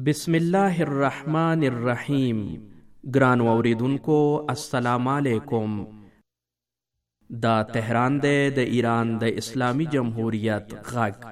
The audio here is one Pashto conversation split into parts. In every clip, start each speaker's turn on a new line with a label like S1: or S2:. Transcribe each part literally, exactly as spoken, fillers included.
S1: بسم الله الرحمن الرحیم. ګران اوریدونکو السلام علیکم. دا تهران دی د ایران د اسلامی جمهوریت غږ.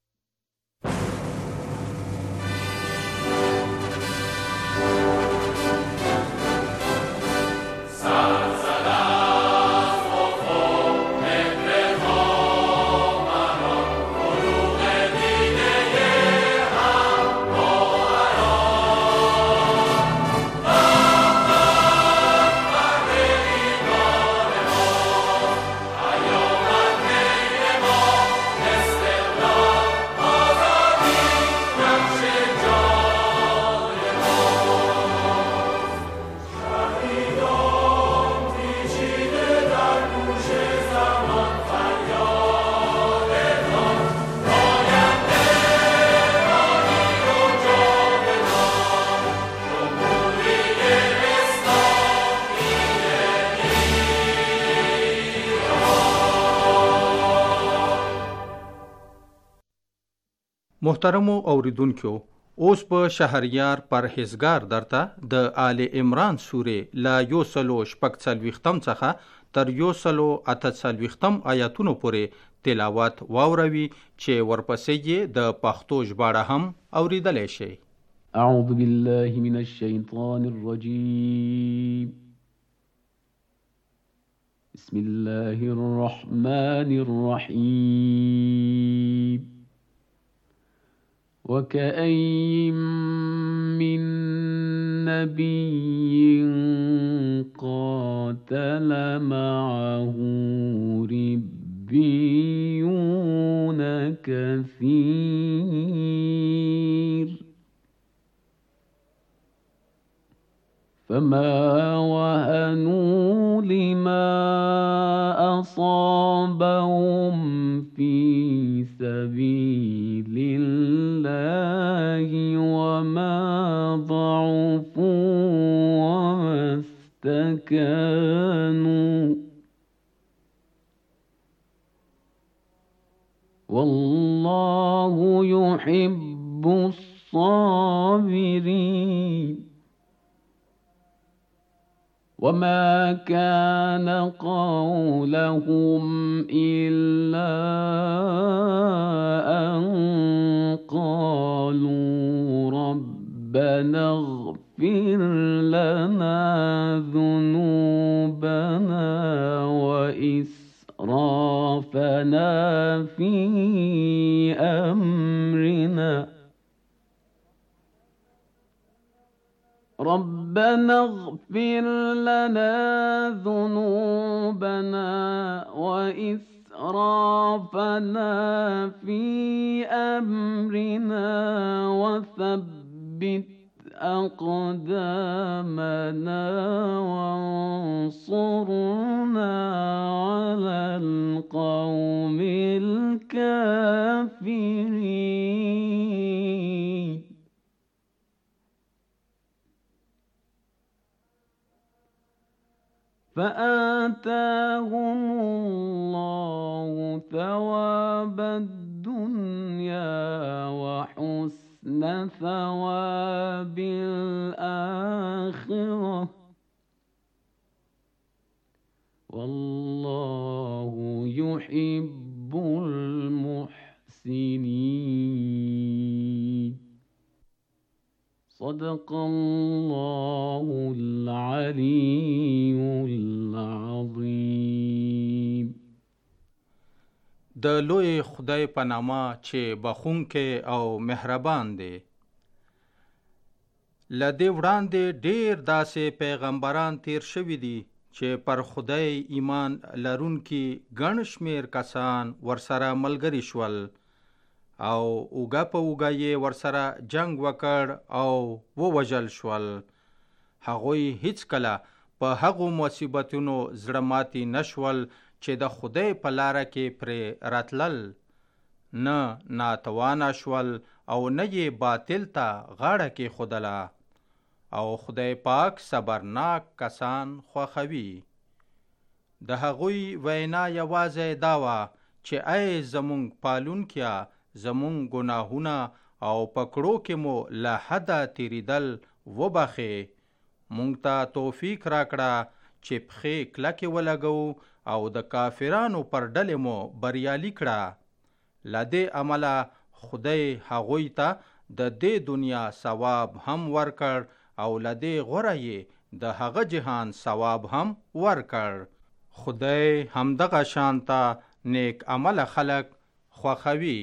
S2: محترمو اوریدونکو، اوس په شهریار پرهیزګار درته د آل عمران سورې لا یو سلو شپږ څلوېښتم څخه تر یو سلو اته څلوېښتم آیاتونو پورې تلاوت واوروي چې ورپسې یې د پښتو ژباړه هم اوریدلی شئ.
S3: اعوذ بالله من الشیطان الرجیم. بسم الله الرحمن الرحیم. وكأين من نبي قاتل معه ربيون كثير فما وهنوا لما أصابهم في سبيل الله وما ضعفوا وما استكانوا والله يحب الصابرين. وما كان قولهم إلا أن قالوا ربنا اغفر لنا ذنوبنا وإسرافنا في أمرنا ربنا اغفر لنا ذنوبنا وإسرافنا في أمرنا وثبت أقدامنا وانصرنا على القوم الكافرين. فآتاهم الله ثواب الدنيا وحسن ثواب الآخرة والله يحب المحسنين. صدق الله العلي العظيم.
S2: د لوی خدای په نامه چې بخښونکی او مهربان دی. له دې وړاندې ډېر داسې پیغمبران تیر شوي دي چې پر خدای ایمان لرونکي ګڼ شمېر کسان ورسره ملګري شول او اوږه په اوږه یې ورسره جنگ وکړ او ووژل شول. هغوی هیڅکله په هغو مصیبتونو زړه ماتي نشول چې د خدای په لاره کې پرې راتلل، نه ناتوانه شول او نه یې باطل ته غاړه کېښودله. او خدای پاک صبرناک کسان خوښوي. د هغوی وینا یوازې دا وه چې ای زمونږ پالونکیه، زمونږ ګناهونه او پکړو کې مو له حده تیریدل وبخې. مونږ ته توفیق راکړه چې پښې کلکې ولګو او د کافرانو پر ډلې مو بریالي کړه. له دې عمله خدای هغوی ته د دې دنیا ثواب هم ورکړ او له دې غوره یې د هغه جهان ثواب هم ورکړ. خدای همدغه شانته نیک عمل خلق خوښوي.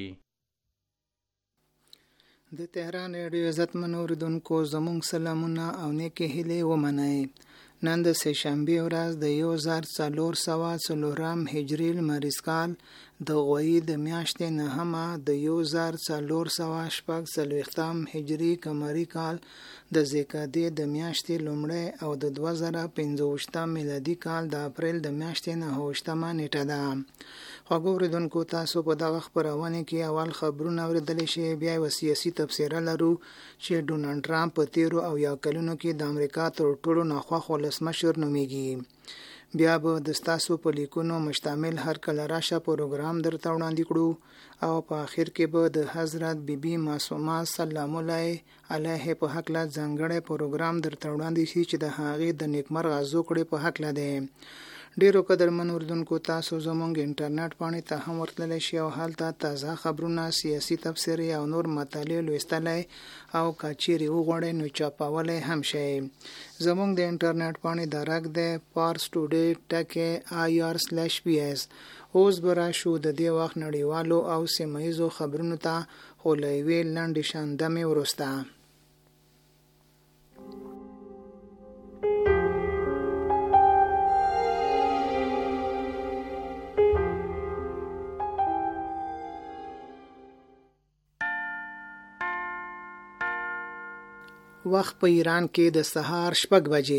S4: د تهران ریډیو عزتمنو اوریدونکو زموږ سلامونه او نیکې هیلې ومنئ. نن د سه شنبې ورځ د یو زر څلور سوه څلورم هجري لمریز کال د غویي د میاشتې نهمه د یو زر څلور سوه شپږ څلوېښتم هجري قمري کال د ذیقعدې د میاشتې لومړی او د دوه زره پنځه ویشتم میلادي کال د اپریل د میاشتې نهه ویشتمه نیټه ده. خوږو اوریدونکو تاسو په دغه خپرونه کې اول خبرونه اورېدلی شئ، بیا یوه سیاسي تبصره لرو چې ډونالډ ټرمپ په تیرو او یا کلونو کې د امریکا تر ټولو ناخوښ ولسمشر نومیږي. بیا به د ستاسو په لیکونو مشتمل هر کله راشه پروګرام درته وړاندې کړو او په آخر کې به د حضرت بی بی معصومه سلام الله علیه په هکله ځانګړی پروګرام درته وړاندې شي چې د هغې د نیکمرغه زوکړې په هکله دی. ډیرو قدرمن اوریدونکو تاسو زموږ انټرنیټ پاڼې ته هم ورتللی شئ او هلته تازه خبرونه، سیاسي تبصرې او نور مطالع لوستلی او که چیرې وغواړئ نو چاپولی هم شئ. زموږ د انټرنیټ پاڼې درک دی پارس ټوډې ټکې آی آر سلیش پی ایس. اوس به راشو د دې وخت نړیوالو او سیمه ییزو خبرونو ته، خو له یوې لنډې شاندمې وروسته. وخت په ایران کې د سهار شپږ بجې.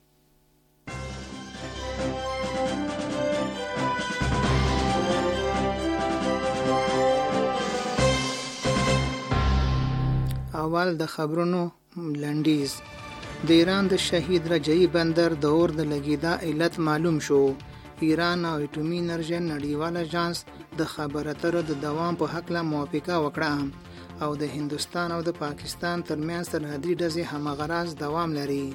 S4: اول د خبرونو لنډیز. د ایران د شهید رجعي بندر د اور د لګیدا علت معلوم شو. ایران او اټومي انرژي نړیوال اژانس د خبرو اترو د دوام په هکله موافقه وکړه او د هندوستان او د پاکستان ترمنځ سرحدي ډزې همغرض دوام لري.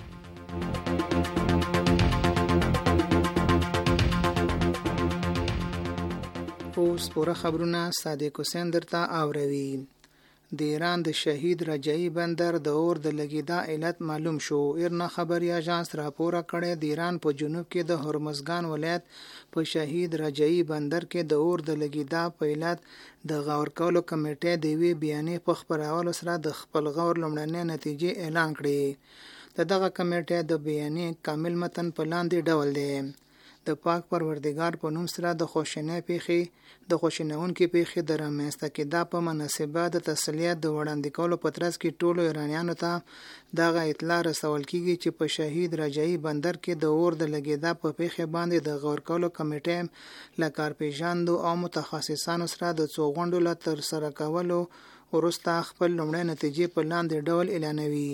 S4: اوس پوره خبرونه صادق حسین درته اوروي. د ایران د شهید رجعي بندر د اور د لګیدا علت معلوم شو. ایرنا خبري اژانس راپور کړی د ایران په جنوب کې د هرمزګان ولایت په شهید رجعي بندر کې د اور د لګیدا په علت د غور کولو کمیټې د وی بیانې په خبرولو سره د خپل غور لومړنۍ نتیجې اعلان کړې. د دغه کمیټې د بیانې کامل متن په لاندې ډول دی: د پاک پروردګار په نوم سره د خوشنۍ پیښې د خوشنونکې پیښې د رامنځته کېدا په مناسبه د تسلیت د وړاندې کولو په ترڅ کې ټولو ایرانیانو ته دغه اطلاع رسول کیږي چې په شهید رجعي بندر کې د اور د لګیدا په پیښې باندې د غور کولو کمیټې له کارپېژاندو او متخصصانو سره د څو غونډو له ترسره کولو وروسته خپل لومړۍ نتیجې په لاندې ډول اعلانوي.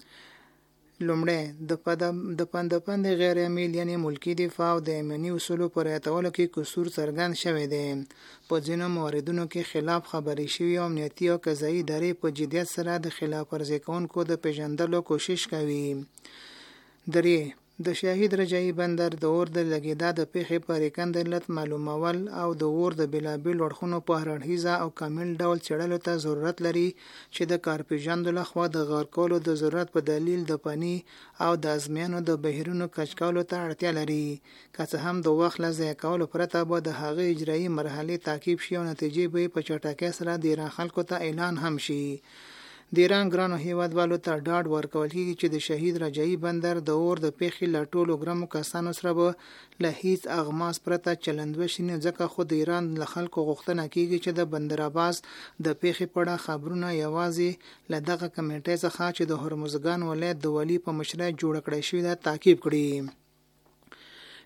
S4: لومړی، د پندپند غیر امیل یعنی ملکی دفاع او د ایمني اصولو په رعایتولو کې قصور څرګند شوی دی. په ځینو موردونو کې خلاف خبرې شوي او امنیتي او قضایي ادارې په جدیت سره د خلاف ورزي کوونکو د پیژندلو کوشش کوي. درې، د شهید رجعي بندر د اور د لګیدا د پیښې په ریکند علت معلومول او د اور د بېلابېلو اړخونو په هر اړخیزه او کامل ډول څېړلو ته ضرورت لري چې د کارپېژاندو لخوا د غور کولو د ضرورت په دلیل د فني او د ازموینو د بهیرونو کچ کولو ته اړتیا لري. که څه هم د وخت له ضایع کولو پرته به د هغې اجرایي مرحلې تعقیب شي او نتیجې به په چټکۍ سره د ایران خلکو ته اعلان هم شي. د ایران ګرانو هیوادوالو ته ډاډ ورکول کېږي چې د شهید رجعي بندر د اور د پیښې له ټولو ګرمو کسانو سره به له هیڅ اغماس پرته چلند وشي نه، ځکه خو د ایران له خلکو غوښتنه کېږي چې د بندراباز د پیښې په اړه خبرونه یوازې له دغه کمیټې څخه چې د هرمزګان ولایت د والي په مشرۍ جوړه کړې شوې ده تعقیب کړي.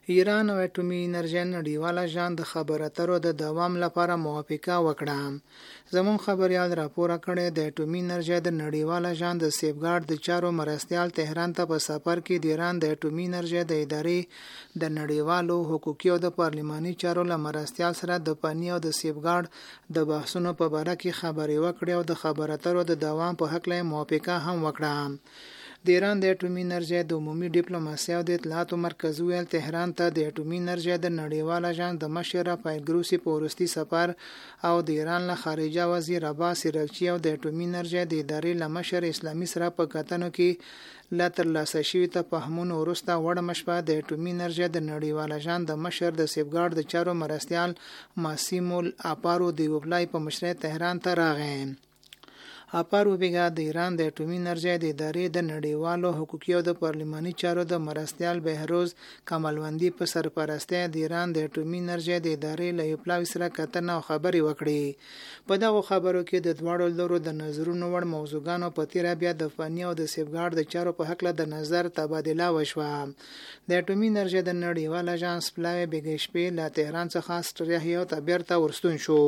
S4: ایران او اټومي انرژي نړیواله ژان د خبرو اترو د دوام لپاره موافقه وکړه. زمون خبريال راپور کړی د اټومي انرژي د نړیواله ژان د سیفګارد د چارو مرستيال تهران ته په سفر کې د ایران د اټومي انرژي د ادارې د نړیوالو حقوقي او د پارلماني چارو لمرستيال سره د پانی او د سیفګارد د بحثونو په اړه کې خبري وکړي او د خبرو اترو د دوام په حق له موافقه هم وکړه. د ایران د اټومي انرژي د عمومي ډیپلوماسي او د اطلاعاتو مرکز ویل تهران ته د اټومي انرژي د نړیواله ژان د مشر رافایل ګروسی په ورستي سفر او د ایران له خارجه وزیر عباس عراقچی او د اټومي انرژي د ادارې له مشر اسلامي سره په کتنو کې لا ترلاسه شوي تفاهمونو وروسته وړه مشبه د اټومي انرژي د نړیواله ژان د مشر د سیفګارد د چارو مرستيال ماسیمول اپارو دی وبلای په مشرۍ تهران ته راغی. اپارو بیګا د ایران د اټومي انرژي د ادارې د نړیوالو حقوقي او د پارلماني چارو د مرستيال بهروز کمالوندی په سرپرستی د ایران د اټومي انرژي د ادارې له یو پلاوی سره کتنه او خبري وکړي. په دغه خبرو کې د دواړو لورو د نظرونو وړ موضوعګانو په تیر بیا د فني او د سیفګارد د چارو په حق له د نظر تبادله وشوه. د اټومي انرژي د نړیواله ژان سپلای بیګشپی له تهران څخه استرالیا ته بیرته ورستون شو.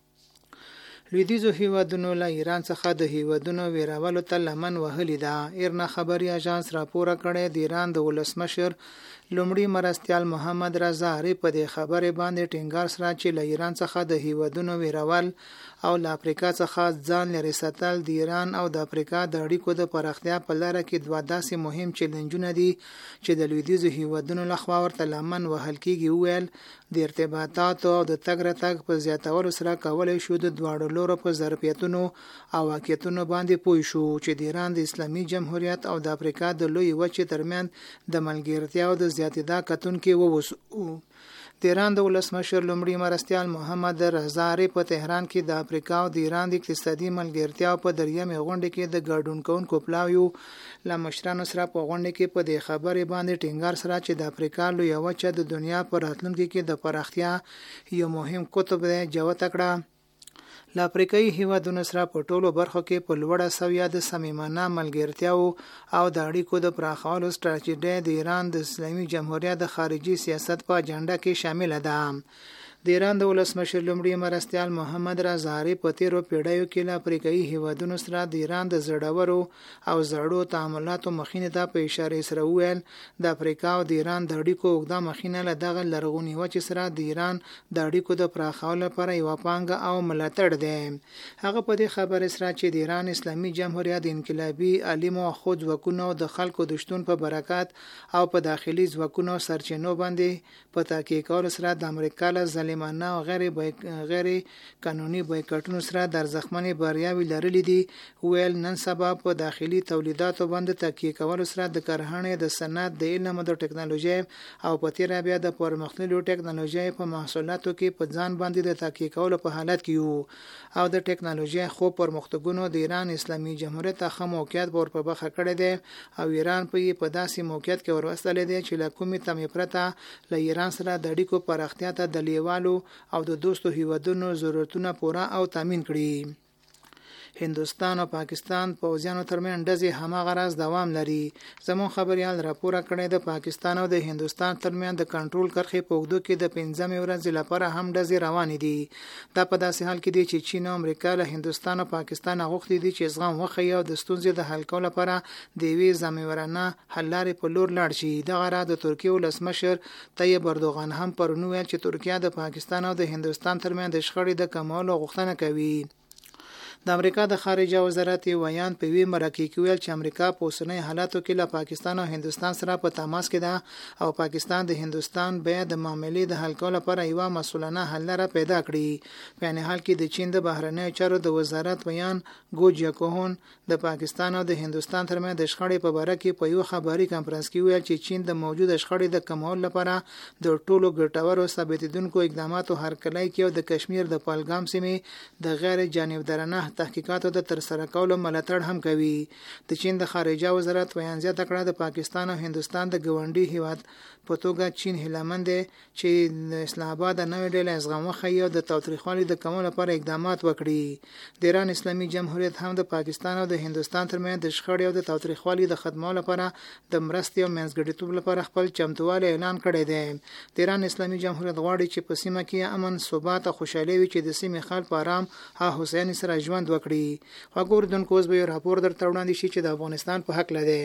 S4: لویدیزو هیوادونو له ایران څخه د هیوادونو ویراولو ته لمن وهلی ده. ایرنا خبري اژانس راپور کړی د ایران د ولسمشر لومړي مرستيال محمد رضا عری په دې خبره باندې ټینګار سره چې له ایران څخه د هیوادونو ویراول او له افریقا څخه ځان لري ساتل د ایران او د افریقا د اړیکو د پراختیا په لاره کې دوه داسې مهم چیلنجونه دي چې د لویدیزو هیوادونو لخوا ورته لمن وهل کېږي. ویل د ارتباطاتو او د تګ راتګ په زیاتولو سره کولای شو د دواړو لورو په ظرفیتونو او واقعیتونو باندې پوه شو چې د ایران د اسلامي جمهوریت او د افریقا د لوی وچې ترمن د ملګرتیا او د زیاتیدا کتونکو ووسو. د ایران د ولسمشر لومړي مرستيال محمد رضا عری په تهران کې د افریقا او د ایران د اقتصادي ملګرتیا په دریمه غونډه کې د ګډون کوونکو پلاویو له مشرانو سره په غونډه کې په دې خبرې باندې ټینګار سره چې د افریقا لوی وچه د دنیا په راتلونکي کې د پراختیا یو مهم قطب دی جوړ تکړه. له افریقایي هیوادونو سره په ټولو برخو کې په لوړه سویه د صمیمانه ملګرتیاو او د اړیکو د پراخولو ستراتیژي د ایران د اسلامي جمهوریت د خارجي سیاست په اجنډا کې شامل ده. د ایران د ولسمشر لومړي مرستيال محمد رضا عری په تیرو پیړیو کې له افریقایي هیوادونو سره د ایران د زړورو او زړو تعاملاتو مخینه ته په اشاره سره ویل د افریقا او د ایران د اړیکو اوږده مخینه له دغه لرغونی وچې سره د ایران د اړیکو د پراخولو لپاره یو پانګه او ملاتړ دی. هغه په دې خبره سره چې د ایران اسلامي جمهوریت د انقلابي عالم او خود ځواکونو د خلکو د شتون په برکت او په داخلي ځواکونو سرچینو باندې په تحقیق کولو سره د امریکا له مانه او غیر غیر قانوني بایکاټونو سره د ځخمنې بریاوي لرلې دي. ویل نن سبا په داخلي تولیداتو باندې تکیه کول سره د کارخانې د صنعت د علم او د ټکنالوژي او په تیر بیا د پرمختللو ټکنالوژي په محصولاتو کې په ځان باندې د تکیه کول په حالت کې یو او د ټکنالوژي خو پرمختګونو د ایران اسلامي جمهوریت ته موقعیت ور په بخښه کړی دی او ایران په په داسې موقعیت کې ورسول دی چې له کومې تمې پرته له ایران سره د اړیکو پراختیا ته د لیوالو او د دوستو هیوادونو ضرورتونه پوره او تامین کړي. هندوستان او پاکستان پوځیانو ترمن ډزې هماغه راز دوام لري. زمون خبريال راپور کړی د پاکستان او د هندوستان ترمن د کنټرول کرښې په اوږدو کې د پنځمې ورځې لپاره هم ډزې روانې دي. دا په داسې حال کې دی چې چین او امریکا له هندوستان او پاکستان غوښتي دي چې زغم وخی او د ستونزې د حل کولو لپاره د یوې ځانګړنه حل لارې په لور لاړ شي. دغه را د ترکیه ولسمشر طیب اردوغان هم پرونی ویل چې ترکیه د پاکستان او د هندوستان ترمن د شخړې د کمولو غوښتنه کوي. د امریکا د خارجه وزارت ویان په وی مرکه کې ویل چې امریکا په اوسنۍ حالاتو کې له پاکستان او هندوستان سره په تماس کې ده او پاکستان د هندوستان بیا د معاملې د حل کولو لپاره یو مسؤلانه حل لاره پیدا کړي. په ان حال کې د چین د بهرنیو چارو د وزارت ویان ګوجیا کوهن د پاکستان او د هندوستان ترمنځ د شخړې په اړه کې په یو خبري کانفرنس کې ویل چې چین د موجوده شخړې د کمولو لپاره د ټولو ګټورو ثابتیدونکو اقداماتو هرکلی کوي او د کشمیر د پهلګام سیمې د غیر جانبدارانه تحقیقاتو د ترسره کولو ملاتړ هم کوي. د چین د خارجه وزارت ویان زیاته کړه د پاکستان او هندستان د ګاونډي هیواد په توګه چین هیلمند دی چې د اسلام آباد د نوې ډلې زغم وښیي او د تاوتریخوالي د کمولو لپاره اقدامات وکړي. د ایران اسلامي جمهوریت هم د پاکستان او د هندستان ترمنځ د شخړې او د تاوتریخوالي د ختمولو لپاره د مرستې او منځګړیتوب لپاره خپل چمتووالی اعلان کړی دی. د ایران اسلامي جمهوریت غواړي چې په سیمه کې امن، ثبات او خوشحالي وي چې د سیمې خلک په آرام او هوساینې سره ژوند وکړي. خو اورېدونکو اوس به یو راپور درته وړاندې شي چې د افغانستان په هکله دی.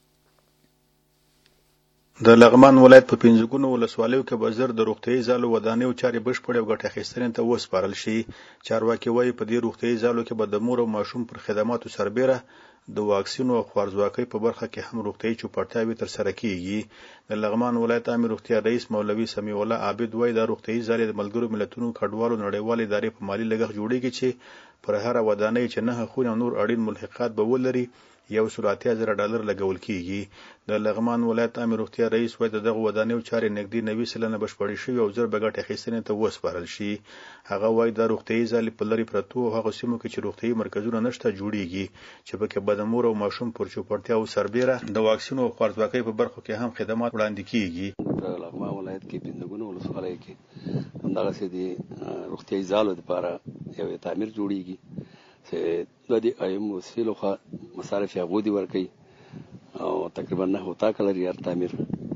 S5: د لغمان ولایت په پنځګونو ولسوالیو کې به زر د روغتیايي ځالو ودانیو چارې بشپړې او ګټه اخیستنې ته وسپارل شي. چارواکي وایي په دې روغتیايي ځالو کې به د مور او ماشوم پر خدماتو سربیره د واکسینو او خوارځواکۍ په برخه کې هم روغتیايي چوپړتیاوې ترسره کیږي. د لغمان ولایت عامه روغتیا رئیس مولوي سمیع الله عابد وایي د روغتیايي ځالې د ملګرو ملتونو کډوالو نړیوالې ادارې په مالي لګښت جوړیږي چې پر هر ودانۍ چې نه خونه او نور اړین ملحقات به ولري یو سل اتیا زره ډالر لګول کیږي. د لغمان ولایت عامه روغتیا رئیس وایي د دغه ودانیو چارې نږدې نوي سلنه بشپړې شوي او زر به ګټه اخیستنې ته وسپارل شي. هغه وایي د روغتیايي ځالې په لرې پرتو هغو سیمو کې چې روغتیايي مرکزونه نشته جوړیږي چې پکې به د مور او ماشوم پر چوپړتیاو سربیره د واکسینو او خوارځواکۍ په برخو کې هم خدمات وړاندې کیږي.
S6: د لغمان ولایت کې پنځګونو ولسوالۍ کې همدغسې د روغتیايي ځالو لپاره یو تعمیر جوړیږي چې د دې ایم وسیلو خوا مصارف یې هغو دي ورکوي او تقریبا نه هوتا کلري هر تعمیر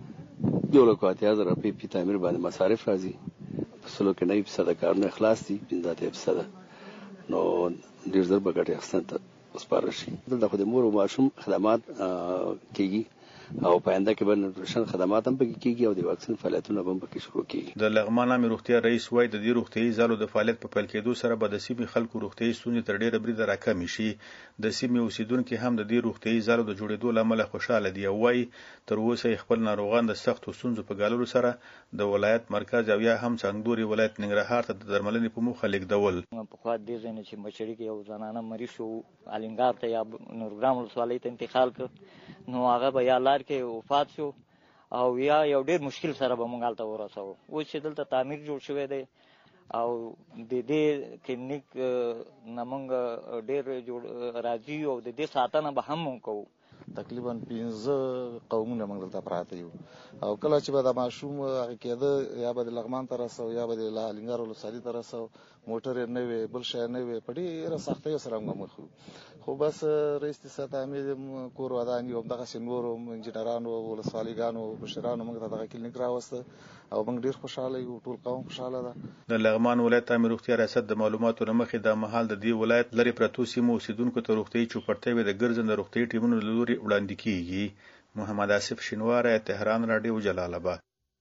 S6: دو لکو اتیا زره روپۍ په تعمیر باندې مصارف راځي. په سلو کې نوي فیصده کارونه خلاص دي، پنځه اتیا فیصده نو ډېر زر به ګټې اخیستنې ته وسپارل شي. دلته خو د مور او ماشوم خدمات کیږي او په آینده کې به نیوټریشن خدمات هم پکې کیږي او د واکسین فعالیتونه به هم پکې شروع کیږي.
S5: د لغمان عامه روغتیا رئیس وایي د دې روغتیايي ځالو د فعالیت په پیل کېدو سره به د سیمې خلکو روغتیايي ستونزې تر ډېره بریده راکمې شي. د سیمې اوسیدونکي هم د دې روغتیايي ځالو د جوړېدو له امله خوشحاله دي او وایي تر اوسه یې خپل ناروغان د سختو ستونزو په ګاللو سره د ولایت مرکز او یا هم څنګلوري ولایت ننګرهار ته د درملنې په موخه لیږدول.
S7: پخوا دې ځای نه چې مچړي کې یو زنانه مریض شو الینګار ته یا نورګرام ولسوالۍ ته انتقال کړ نو هغه به یا لار کې وفات شو او یا یو ډېر مشکل سره به موږ هلته ورسوو. اوس چې دلته تعمیر جوړ شوی دی او د دې کلینیک نه موږ ډېر جوړ راځي او د دې ساتنه به هم موږ کوو.
S8: تقریبا پنځه قومونه موږ دلته پراته یو او کله چې به د ماشوم هغه کېده یا به د لغمان ته رسو یا به د الینګار ولسوالۍ ته رسو موټر یې نه وي بل شی نه وي په ډېره سختیو سره موږ مخ وو. خو بس رئیس د تعمیر کور وداني او همدغسې نورو انجینرانو ولسوالیګانو مشرانو موږ ته دغه کلینیک راوسته او موږ ډېر خوشحاله یو، ټول قوم خوشحاله ده.
S5: د لغمان ولایت عامه روغتیا ریاست د معلوماتو له مخې دا مهال د دې ولایت لرې پرتو سیمو اوسیدونکو ته روغتیايي چوپړتیاوې د ګرځنده روغتیايي ټیمونو له لوري وړاندې کیږي. محمد آصف شینواری، تهران رادیو، جلال آباد.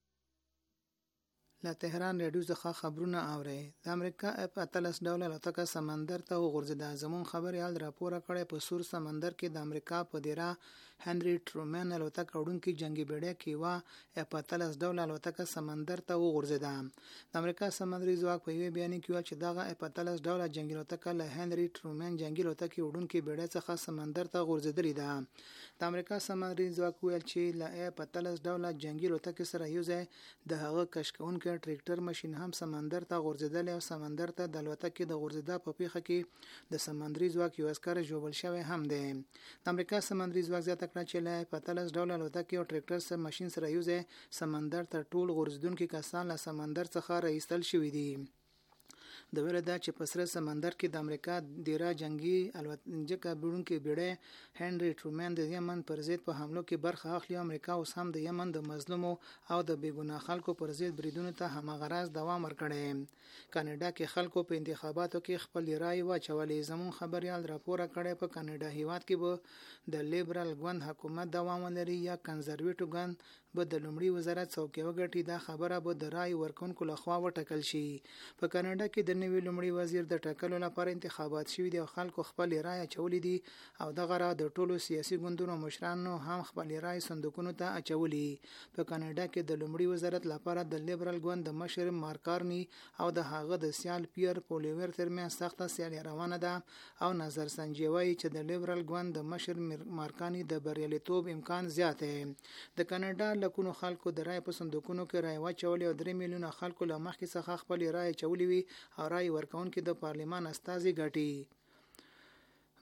S4: له تهران رادیو څخه خبرونه اورئ. د امریکا اف اتلس ډوله الوتکه سمندر ته وغورځېده. زموږ خبریال راپور کړی په سور سمندر کې د امریکا په دیره هنري ټرومن الوتکه وړونکي جنگي بیړۍ کیوا اف اتلس ډوله الوتکه سمندر ته وغورځېده. د امریکا سمندري ځواک په یوه بیان کې ویل چې دغه اف اتلس ډوله جنگي الوتکه له هنري ټرومن جنگي الوتکې وړونکي بیړۍ څخه سمندر ته غورځېدلې ده. د امریکا سمندري ځواک ویل چې له اف اتلس ډوله جنگي الوتکې سره یو ځای د هغه کشف کوونکي ټریکټر ماشین هم سمندر ته غورځېدلی او سمندر ته د الوتکې د غورځېدا په پیښه کې د سمندري ځواک یو عسکر ژوبل شوی هم دی. د امریکا سمندري ځواک زیاته کړه چې له اف اتلس ډوله الوتکې او ټریکټر سره ماشین سره یو ځای سمندر ته ټول غورځېدونکي کسان له سمندر څخه راایستل شوي دي. د ویل دا چې په سره سمندر کې د امریکا دیره جنگي الوتکه وړونکې بیړۍ هنري ټرومن د یمن پر ضد په حملو کې برخه اخلي. امریکا اوس هم د یمن د مظلومو او د بېګناه خلکو پر ضد بریدونو ته هماغه راز دوام ورکړی. کاناډا کې خلکو په انتخاباتو کې خپل رای واچولې. زموږ خبریال راپور کړی په کاناډا هیواد کې به د لیبرال ګوند حکومت دوام ولري یا کنزرویټیو ګوند به د لومړي وزارت څوکۍ وګټي. دا خبره به د رای ورکونکو لخوا وټاکل شي. په کاناډا کې د نوي لومړي وزیر د ټاکلو لپاره انتخابات شوي دي او خلکو خپل رای اچولې دي او دغه را د ټولو سیاسي ګوندونو مشرانو هم خپل رای صندوقونو ته اچولي. په کاناډا کې د لومړي وزارت لپاره د لیبرال ګوند د مشر مارک کارني او د هغه د سیال پیر پولیور ترمنځ سخته سیالي روانه ده او نظر سنجي وایي چې د لیبرال ګوند د مشر مارکاني د بریالیتوب امکان زیات دی. د کاناډا لکونو خلکو د رای په صندوقونو کې رای واچولې او درې میلیونه خلکو له مخکې څخه خپل رای اچولې وي او رای ورکونکي د پارلمان استازي ګټي.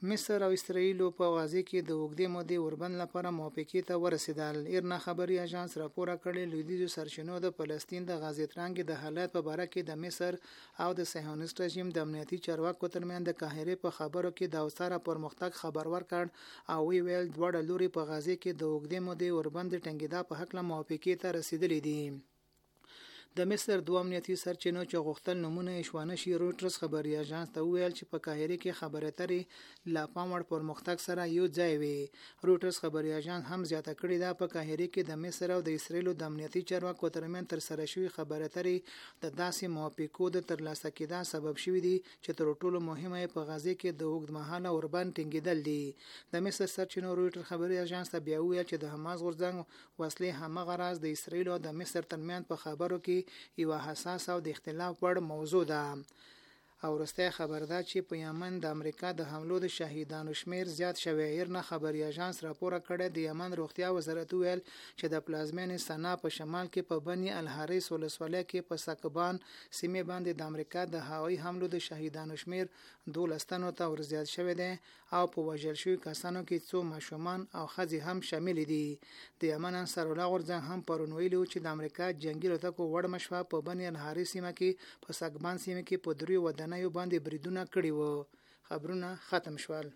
S4: مصر او اسرائیل په غزه کې د وګړي مودې اوربند لپاره موافقې ته ورسېدل. ایرنا خبري اژانس راپور کړی لویدیځو سرچینو د فلسطین د غزې ترانګ د حالت په اړه کې د مصر او د صهیونیست رژیم د امنیتي چارواکو ترمنځ د قاهره په خبرو کې د اوساره پرمختګ خبر ورکړ او وی ویل دواړه لوري په غزه کې د وګړي مودې اوربند ټینګیدا په حق له موافقې ته رسیدلې دي. د مصر دوه امنیتي سرچینو چې غوښتل نمونه شوانه شي روټرز خبري اژانس ته ویل چې په قاهره کې خبره اترې لا پاموړ پرمختګ سره یو ځای وي. روټرز خبري اژانس هم زیاته کړې ده په قاهره کې د مصر او د اسرائیل د امنیتي چارواکو ترمنځ تر سره شوی خبره اترې د داسې موافقو د ترلاسه کېدا سبب شوی دی چې تر ټولو مهمه په غزه کې د اوږدمهاله اوربند ټینګېدل دي. د مصر سرچینو روټر خبري اژانس ته بیا ویل چې د حماس غورځنګ وسلې همغه راز د اسرائیل او د مصر ترمنځ په خبرو کې یو حساس او د اختلاف وړ موضوع ده. او وروسته خبر ده چې په یمن د امریکا د حملو د شهیدانو شمیر زیات شوی. ایرنا خبري اژانس راپور کړی د یمن روغتیا وزارت ویل چې د پلازمینې سنا په شمال کې په بني الحریس ولسوالۍ کې په سکبان سیمه باندې د امریکا د هوایي حملو د شهیدانو شمیر دولس تنو ته ورزیات شوی دی او په وژل شوی کسانو کې څو ماشومان او ښځې هم شامل دي. د یمن انصارالله غورځنګ هم پرون ویلي چې د امریکا جنگي الوتکو وړ مشفا په بني الحریس سیمه کې په سکبان سیمه کې په دریو ودانۍ یو باندې بریدونه کړي وو. خبرونه ختم شول.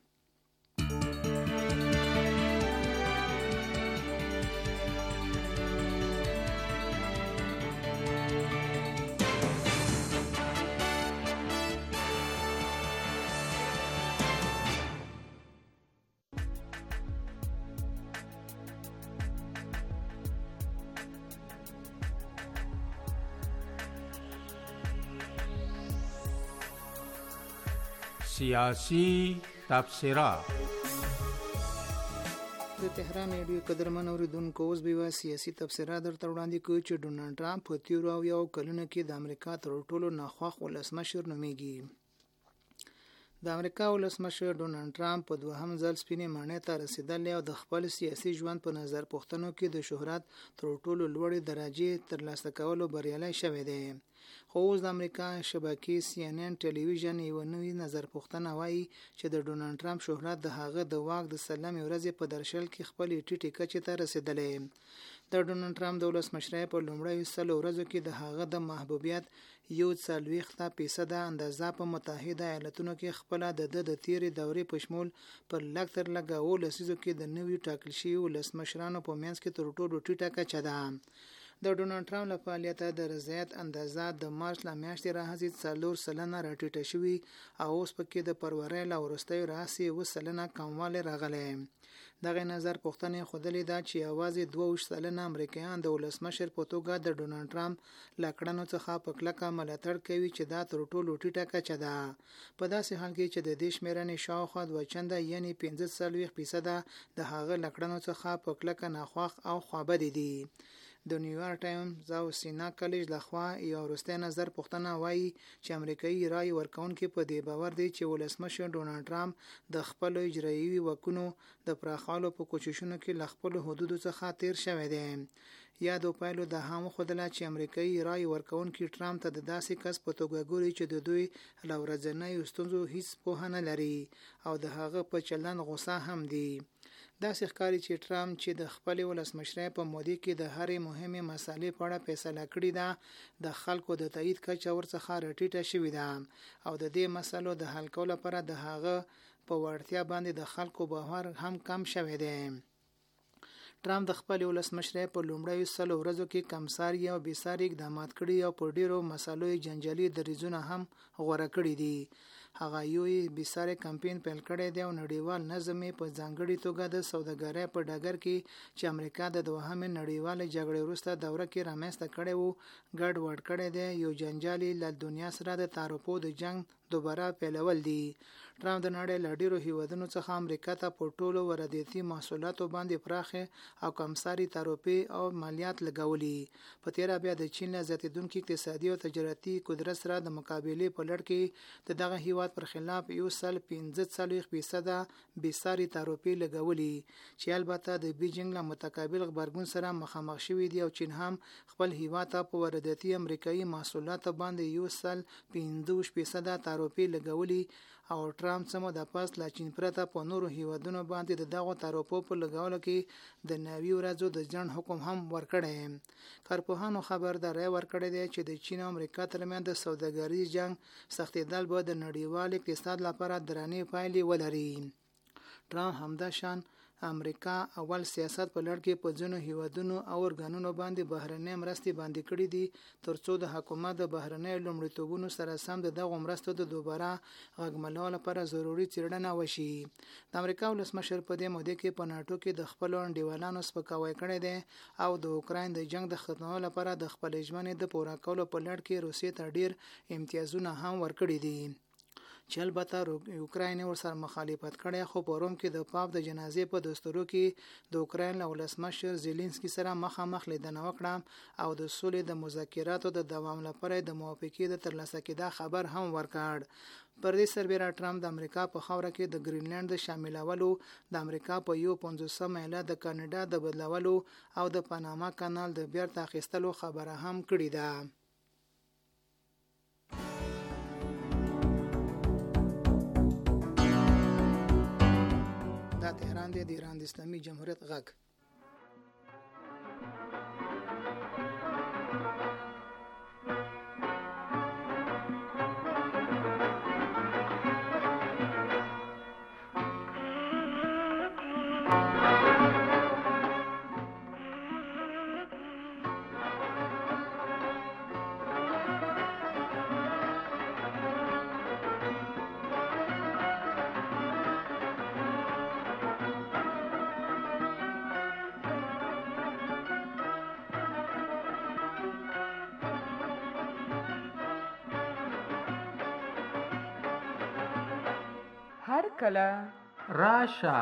S2: سیاسی تبصره
S4: د تهران ریډیو قدرمن اوریدونکو اوس به سیاسي تبصره درته وړاندې کوي چې ډونالډ ټرمپ په تیرو او یو کلونو کې د امریکا تر ټولو ناخوښ ولسمشر نومیږي. د امریکا ولسمشر ډونالډ ټرمپ په دوهم ځل سپینې ماڼۍ ته رسیدلی او د خپل سیاسي ژوند په نظر پوښتنو کې د شهرت تر ټولو لوړې درجې ترلاسه کولو بریالی شوی دی. خو اوس د امریکا شبکې سی ان ان ټلویزیون یو نوی نظر پوښتنه وایي چې د ډونالډ ټرمپ شهرت د هغه د واک د سلمې ورځې په درشل کې خپل ټیټې کچې ته رسیدلی. د ډونالډ ټرمپ د ولسمشرۍ په لومړیو سلو ورځو کې د هغه د محبوبیت یو څلوېښت فیصده اندازه په متحده ایالتونو کې خپله د ده د تیرې دورې په شمول پر لږ تر لږه اووه لسیزو کې د نوي ټاکل شوي ولسمشرانو په منځ کې تر ټولو ټیټه کچه ده. د ډونالډ ټرمپ له فعالیته د رضایت اندازه د مارچ له میاشتې راهیسې څلور سلنه راټیټه شوې او اوس پکې د فروری له وروستیو راهیسې اووه سلنه کموالی راغلی. دغه نظر پوښتنې ښودلې ده چې یوازې دوه ویشت سلنه امریکایان د ولسمشر په توګه د ډونالډ ټرمپ له کړنو څخه په کلکه ملاتړ کوي چې دا تر ټولو ټیټه کچه ده. په داسې حال کې چې د دې شمېرنې شاوخوا دوه چنده یعنې پنځه څلوېښت فیصده د هغه له کړنو څخه په کلکه ناخوښ او خوابدي دي. د نیویارک ټایمز او سینا کالج لخوا یو وروستی نظر پوښتنه وایي چې امریکایي رای ورکوونکي په دې باور دي چې ولسمشر ډونالډ ټرمپ د خپلو اجرایوي واکونو د پراخولو په کوششونو کې له خپلو حدودو څخه تیر شوی دی. یادو پایلو د هم وښودله چې امریکایي رای ورکوونکي ټرمپ ته د داسې کس په توګه ګوري چې د دوی له ورځنیو ستونزو هیڅ پوهه نه لري او د هغه په چلند غوسه هم دي. داسې ښکاري چې ټرمپ چې د خپلې ولسمشرۍ په مودې کې د هرې مهمې مسالې په اړه فیصله کړې ده د خلکو د تایید کچه ورڅخه راټیټه شوې ده او د دې مسلو د حل کولو لپاره د هغه په وړتیا باندې د خلکو باور هم کم شوی دی. ټرمپ د خپل ولسمشرۍ په لومړیو سلو ورځو کې کمساري او بېساري اقدامات کړي او په ډیرو مسالو جنجالي دریځونه هم غوره کړي دي. هغه یو بېساري کمپاین پیل کړی دی او نړیوال نظم په ځانګړي توګه د سوداګرۍ په ډګر کې چې امریکا د دوهمې نړیوالې جګړې وروسته دوره کې رامنځته کړی وو ګډ وډ کړی دی. یو جنجالي له دنیا سره د تعرفو د جنگ دوباره پیلول دي. ټرمپ د نړۍ له ډیرو هیوادونو څخه امریکا ته په ټولو وارداتي محصولاتو باندې پراخه او کمساري تعرفې او مالیات لګولي. په تیره بیا د چین له زیاتېدونکي اقتصادي او تجارتي قدرت سره د مقابلې په لړ کې د دغه هیواد پر خلاف یو سل پنځه څلوېښت فیصده بېساري تعرفې لګولي چې البته د بیجینګ له متقابل غبرګون سره مخامخ شوي دي او چین هم خپل هیواد ته په وارداتي امریکایي محصولاتو باندې یو سل پنځه ویشت فیصده تعرفې لګولي او ټرمپ سمو د پاس لا چین پرته په نورو هیوادونو باندې د دغه تعرفو په لګولو کې د نوي ورځو د ځنډ حکم هم ورکړی. کارپوهانو خبرداري ورکړې ده چې د چین او امریکا ترمنځ د سوداګریز جنگ سختېدل به د نړیوال اقتصاد لپاره درنې پایلې ولري. ټرمپ همدا شان امریکا اول سیاست په لړ کې په ځینو هیوادونو او ارګانونو باندې بهرنۍ مرستې باندې کړې دي ترڅو د حکومت د بهرنۍ لومړیتوبونو سره سم د دغو مرستو د دوباره غږملو لپاره ضروري څېړنه وشي. د امریکا ولسمشر په دې موده کې په ناټو کې د خپلو انډیوالانو سپکاوی کړی دی او د اوکراین د جنگ د ختمولو لپاره د خپل ژمنې د پوره کولو په لړ کې روسیې ته ډیر امتیازونه هم ورکړي دي چې البته اوکراین ورسره مخالفت کړي، خو په روم کې د پاپ د جنازې په دستورو کې د اوکراین له ولسمشر زيلنسکي سره مخامخ لیدنه وکړه او د سولې د مذاکراتو د دوام لپاره د موافقې د ترلاسه کېدا خبر هم ورکړ. پر دې سربېره ټرمپ د امریکا په خاوره کې د ګرینلند د شاملولو، د امریکا په یو پنځوسم ایله د کاناډا د بدلولو او د پاناما کانال د بیرته اخیستلو خبره هم کړې ده. دا تهران دی، د ایران د اسلامي جمهوریت غږ.
S9: هر کله
S2: راشه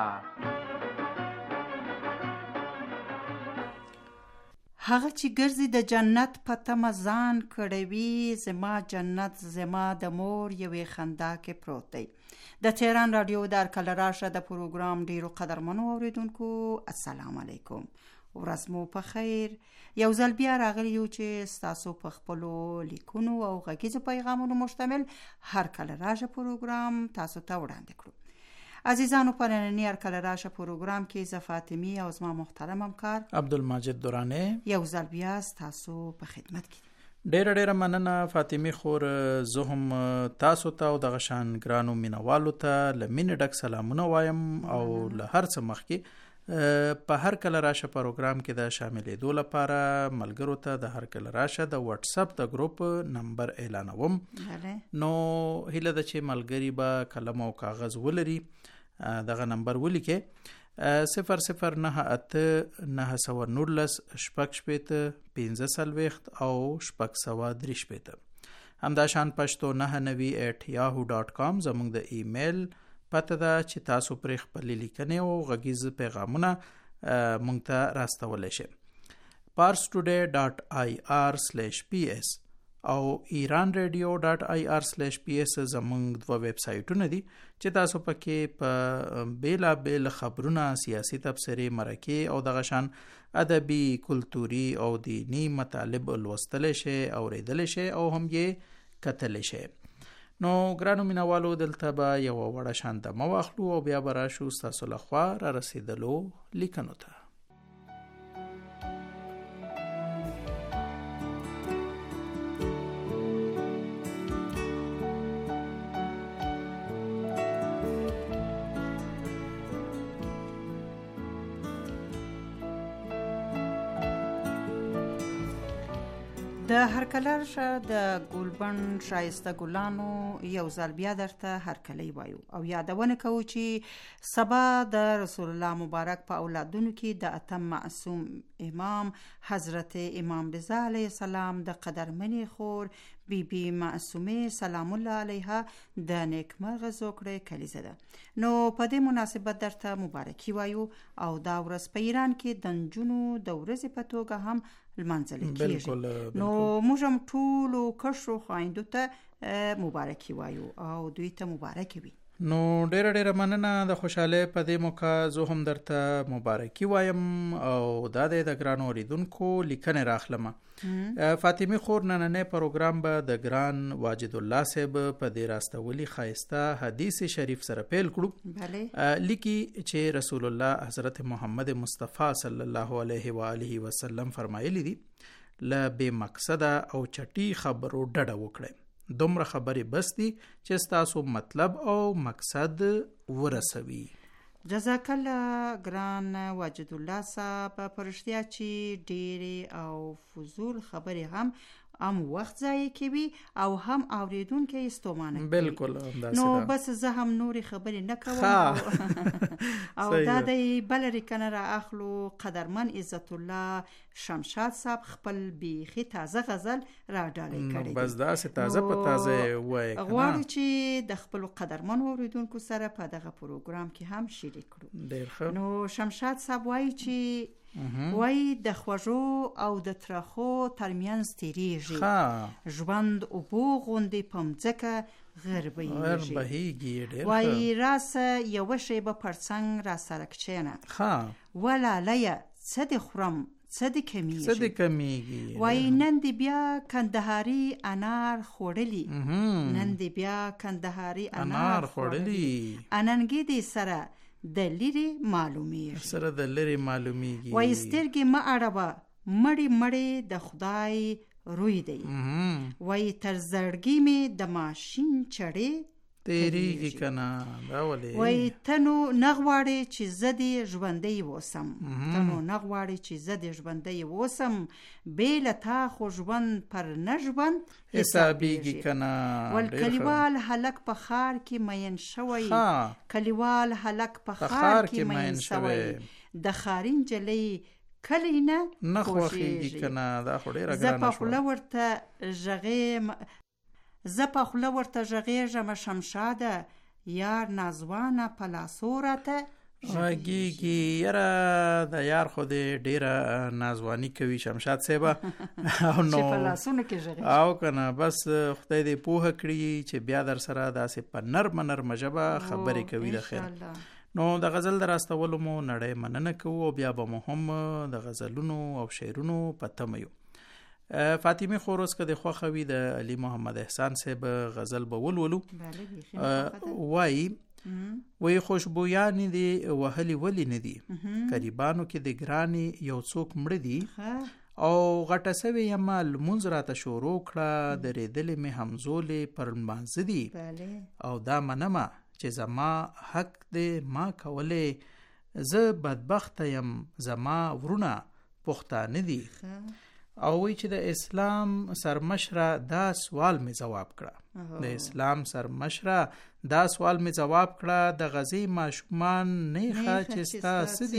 S10: هغه چې ګرځي د جنت په تمه ځان کړوي، زما جنت زما د مور یوې خندا کې پروت دی. د تهران رادیو د هر کله راشه د پروګرام ډیرو قدرمنو اوریدونکو السلام علیکم، ورځ مو په خیر. یو ځل بیا راغلی یو چې ستاسو په خپلو لیکونو او غږیزو پیغامونو مشتمل هر کله راشه پروګرام تاسو ته وړاندې کړو. عزیزانو، په نننی هر کله راشه پروګرام کې زه فاطمی او زما محترم همکار
S11: عبدالماجد دورانه
S10: یو ځل بیا ستاسو په خدمت کې.
S11: ډیره ډیره مننه فاطمی خور، زه هم تاسو ته او دغه شان ګرانو مینوالو ته له مینې ډک سلامونه وایم او له هر څه مخکې په هر کله راشه پروګرام کې د شاملېدو لپاره ملګرو ته د هر کله راشه د واتس اپ د ګروپ نمبر اعلانوم. نو هیله ده چې ملګري به قلم او کاغذ ولري، دغه نمبر ولیکئ: صفر صفر نه اته نه سوه نولس شپږ شپېته پنځه څلوېښت او شپږ سوه درې شپېته. همداشان پښتو نه نوي ایټ یاهو ډاټ کام زموږ د ایمیل پته ده چې تاسو پرې خپلې لیکنې او غږیز پیغامونه موږ ته راستولی شئ. پارس ټوډے ډاټ آی آر سلیش پی ایس او ایران ریډیو ډاټ آی آر سلیش پی ایس زموږ دوه ویب سایټونه دي چې تاسو پکې په بیلابیل خبرونه، سیاسي تبصرې، مرکې او دغه شان ادبي، کلتوري او دینی مطالب لوستلی شئ، اوریدلی شئ او هم یې کتلی شئ. نو ګرانو مینوالو، دلته به یوه وړه شان دمه واخلو او بیا به راشو ستاسو لخوا را رسېدلو لیکنو ته.
S10: د هر کله راشه د ګلبن شایسته ګلانو یو ځل بیا درته هر کله وایو او یادونه کوو چې سبا د رسول الله مبارک په اولادونو کې د اتم معصوم امام حضرت امام رضا علیه السلام د قدرمنې خور بی بی معصومه سلام الله علیها د نیکمرغه زوکړې کلیزه ده. نو په دې مناسبت درته مبارکي وایو او دا ورځ په ایران کې د نجونو د ورځې په توګه هم لمانځل کیږي. نو موږ هم ټولو کشرو خویندو ته مبارکي وایو او دوی ته مبارک وي.
S11: نو ډیره ډیره مننه د خوشاله په دې موقع زه هم درته مبارکي وایم او دا د ګران اوریدونکو لیکنه راخلم. فاطمه خور نننې پروګرام به د ګران واجد الله صاحب په دې راستولي خایسته حدیث شریف سره پیل کړو.
S10: بله
S11: لیکي چې رسول الله حضرت محمد مصطفی صلی الله علیه و آله وسلم فرمایلی دي ل به مقصد او چټي خبرو ډډه وکړئ. دومره خبرې بس دي چې تاسو مطلب او مقصد ورسوي.
S10: جزاک الله ګران واجد الله صاحب، پرشتیا چې ډېرې او فضول خبرې هم هم وخت ضایع کوي او هم اوریدونکي استومانه کوي.
S11: بالکل
S10: نو بس زه هم نوري خبرې نه کوم او دا د بل ریکنه را اخلو. قدرمن عزت الله شمشاد صاحب خپل بیخي تازه غزل را ډالې کړی.
S11: بس دا سه تازه په تازه وای
S10: غواړو چې د خپل قدرمن اوریدونکو سره په دغه پروګرام کې هم شریک کړو.
S11: ډیر ښه.
S10: نو شمشاد صاحب وایي چې وای د خوږو او د ترخو ترمنځ تیریږي، ژوند اوبو غوندې په مځکه غربهیږي. وای راسه یوه شیبه پر څنګ را سره کښېنه، ولالیه څه دې خورم څه دې کمیږي
S11: څه دې کمیږي.
S10: وای نن دې بیا کندهاري انار خوړلی، نن دې بیا کندهاري انار خوړلی، اننګې دې سره د لری معلومیږي،
S11: سره د لری معلومیږي.
S10: وای سترګې ما اړه مړی مړی د خدای روی دی، وای تر زړګي می د ماشین چړې
S11: تیریږي کنه. دا ولې
S10: وای تنو نغواړي چې زدي ژوندۍ وسم، تنو نغواړي چې زدي ژوندۍ وسم، بیل تا خو ژوند پر نه ژوند
S11: حسابيږي کنه.
S10: ول کلیوال هلک په خار کې مین شوی، کلیوال هلک په خار کې مین شوی، د خارین جلې کلی نه
S11: نه خوخیږي کنه. دا خو ډیره ګرانه شو.
S10: زه په خوله ورته ژغې زه په خوله ورته ژغېږم شمشاده، یار نازوانه په لاسو راته
S11: غږیږي. یاره د یار خو دې ډیره نازواني کوي شمشاد صاحب او نو
S10: چې په لاسونو کې ژغېږي
S11: او کنه. بس خدای دې پوهه کړي چې بیا در سره داسې په نرم نرم ژبه خبرې کوي. د خیر نو د غزل د راستولو مو نړۍ مننه کوو او بیا به مو هم د غزلونو او شعرونو په تمه یو. فاطمه خوروس که د خوخوي د علي محمد احسان صاحب غزل به ولولو. وای وای خوشبویان دي وهلي ولی نه دي، قریبانو کې د ګرانی یو څوک مړ دي، او غټه سوي یما لمونځ راته شروع کړه، د ریدلې می همزولې پر مانځ دي، او دا منمه چې زما حق دې ما کولې، زه بدبخت یم زما ورونه پښتانه دي. او وی چې د اسلام سرمشره دا سوال می جواب کړه، د اسلام سرمشره دا سوال می جواب کړه، د غزي ماشومان نه ښه چې ستا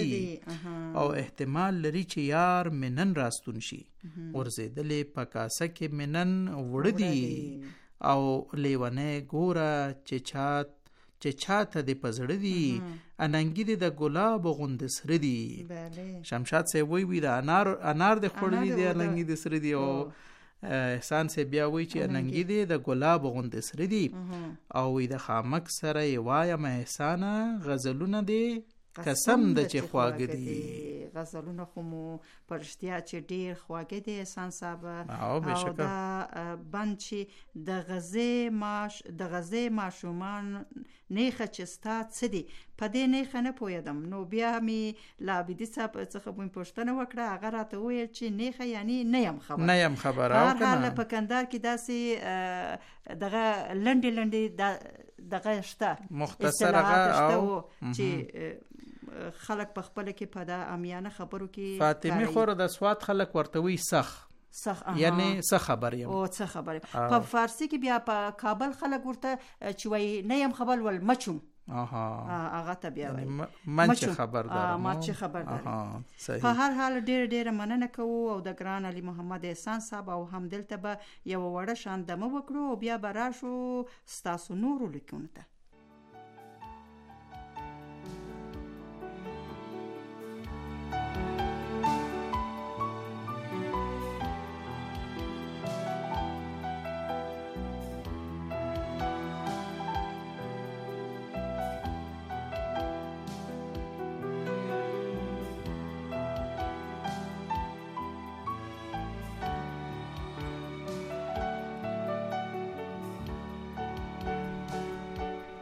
S11: سدي، او احتمال لري چې یار منن راستون شي، ورزیدلې په کاسه کې منن وړدي، او لیونه ګوره چې چات چې چاته د پزړه دي، اننګي د ګلاب غوند سر دي. شمشاد سه وی وی د انار انار د خړلی دی، اننګي د سر دي، او احسان سه بیا وی چې اننګي د ګلاب غوند سر دي، او وی د خامک سره وایم احسان غزلونه دی قسم د چې خواږه دي.
S10: غزلونه خو مو پرشتیا چې ډیر خواږه دي احسان صاحب،
S11: او
S10: دا بند چې د غزې ماش د غزې ماشومان نیخه چې ستا څه دي، په دې نیخه نه پوهېدم. نو بیا مې لابدي صاحب څخه مې پوښتنه وکړه، هغه راته وویل چې نیخه یعنی نه یم خبر
S11: نه یم خبره.
S10: هر حال په کندهار کې داسې دغه لنډې لنډې دغه شته
S11: مختصره او
S10: چې خلک په خپل کې په د امیانه خبرو کې.
S11: فاطمه خور د سواد خلک ورته وی سخ
S10: سخ
S11: یعنی څه خبر یم
S10: او څه خبر. په فارسی کې بیا په کابل خلک ورته چې وای نه یم خبر ول مچوم.
S11: اها
S10: هغه ته بیا وای
S11: منچ خبردار
S10: ما چې خبردار. په هر حال ډېر ډېر مننه کوو او د ګران علي محمد احسان صاحب او هم دلته به یو وړه شاندمه وکړو او بیا به راشو ستاسو نورو لیکونو ته.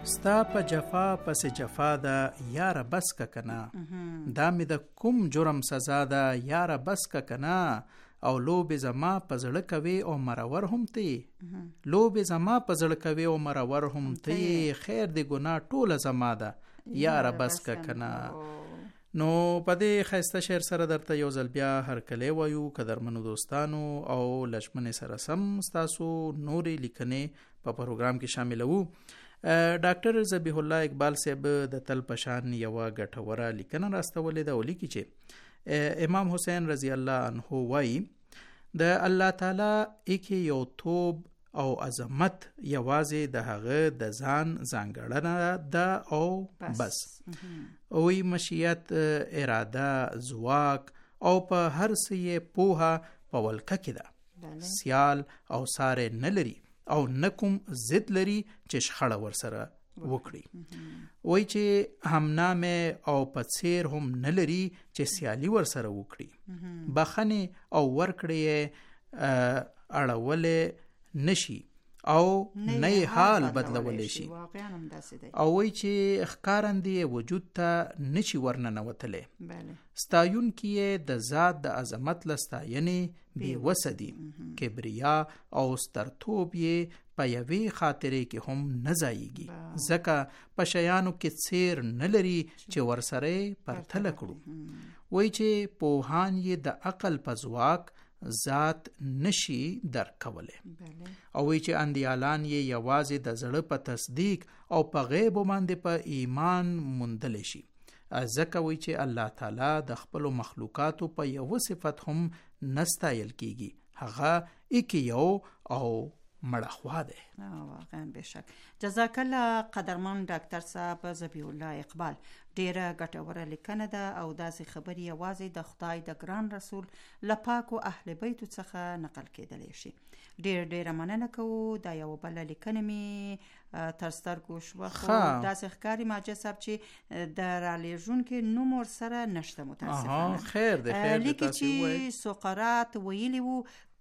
S11: ستا په جفا پس جفا ده یاره بس که کنه، دا مې د کوم جرم سزا ده یاره بس که کنه، او لوبې زما په زړه کوي او مرور هم ته لوبې زما په زړه کوي او مرور هم ته خیر د ګناه ټوله زما ده یاره بس که کنه. نو په دې ښایسته شعر سره درته یو ځل بیا هرکلی وایو قدرمنو دوستانو او لشمنې سره سم ستاسو نورې لیکنې په پروګرام کې شاملوو. ډاکټر ذبیح الله اقبال صاحب د تل پشان یوه ګټوره لیکنه راستولې ده او لیکي چې امام حسین رضی الله عنه وایي د الله تعالی ایکې یو توب او عظمت یوازې د هغه د ځان ځانګړنه ده او بس, بس. اوی مشیت، اراده، ځواک او په هر څه یې پوهه په ولکه کې ده، سیال او ساری نه لري او نه کوم ضد لري چې شخړه ورسره وکړي. وای چې همنامه او په څیر هم نه لري چې سیالي ورسره وکړي. بخنه او ورکړې اړولې نشي او نه حال بدلولی شي، او وای چې ښکارندې وجود ته نشي ورننوتلی. ستایون کې د ذات د عظمت له ستاینې بې وسه دي، کبریا او سترتوب یې په یوې خاطرې کې هم نه ځایږي، ځکه په شیانو کې څیر نه لري چې ورسره پرتله کړو. وای چې پوهان یې د عقل په ځواک ذات نشي درک کولی، او وی چې اندیالان یې یوازې د زړه په تصدیق او په غیب باندې په ایمان موندلی شي، ځکه وی چې الله تعالی د خپلو مخلوقاتو په یو صفت هم نستایل کیږي، هغه ایک یو او مړخوا دی.
S10: واقعا بشک. جزاک الله قدرمن ډاکټر صاحب ذبیح الله اقبال. ډیره ګټوره لیکنه ده او داسې خبرې یوازې د خدای د ګران رسول له پاکو اهل بیتو څخه نقل کېدلی شي. ډیر ډیره مننه کوو. دا یو بله لیکنه مې تر سترګو شوه، خو داسې ښکاري ماجد صاحب چې د رالیږونکي نوم ورسره نشته متاسفانه.
S11: خیر دی خیر دی.
S10: لیکي چې سقراط ویلي وو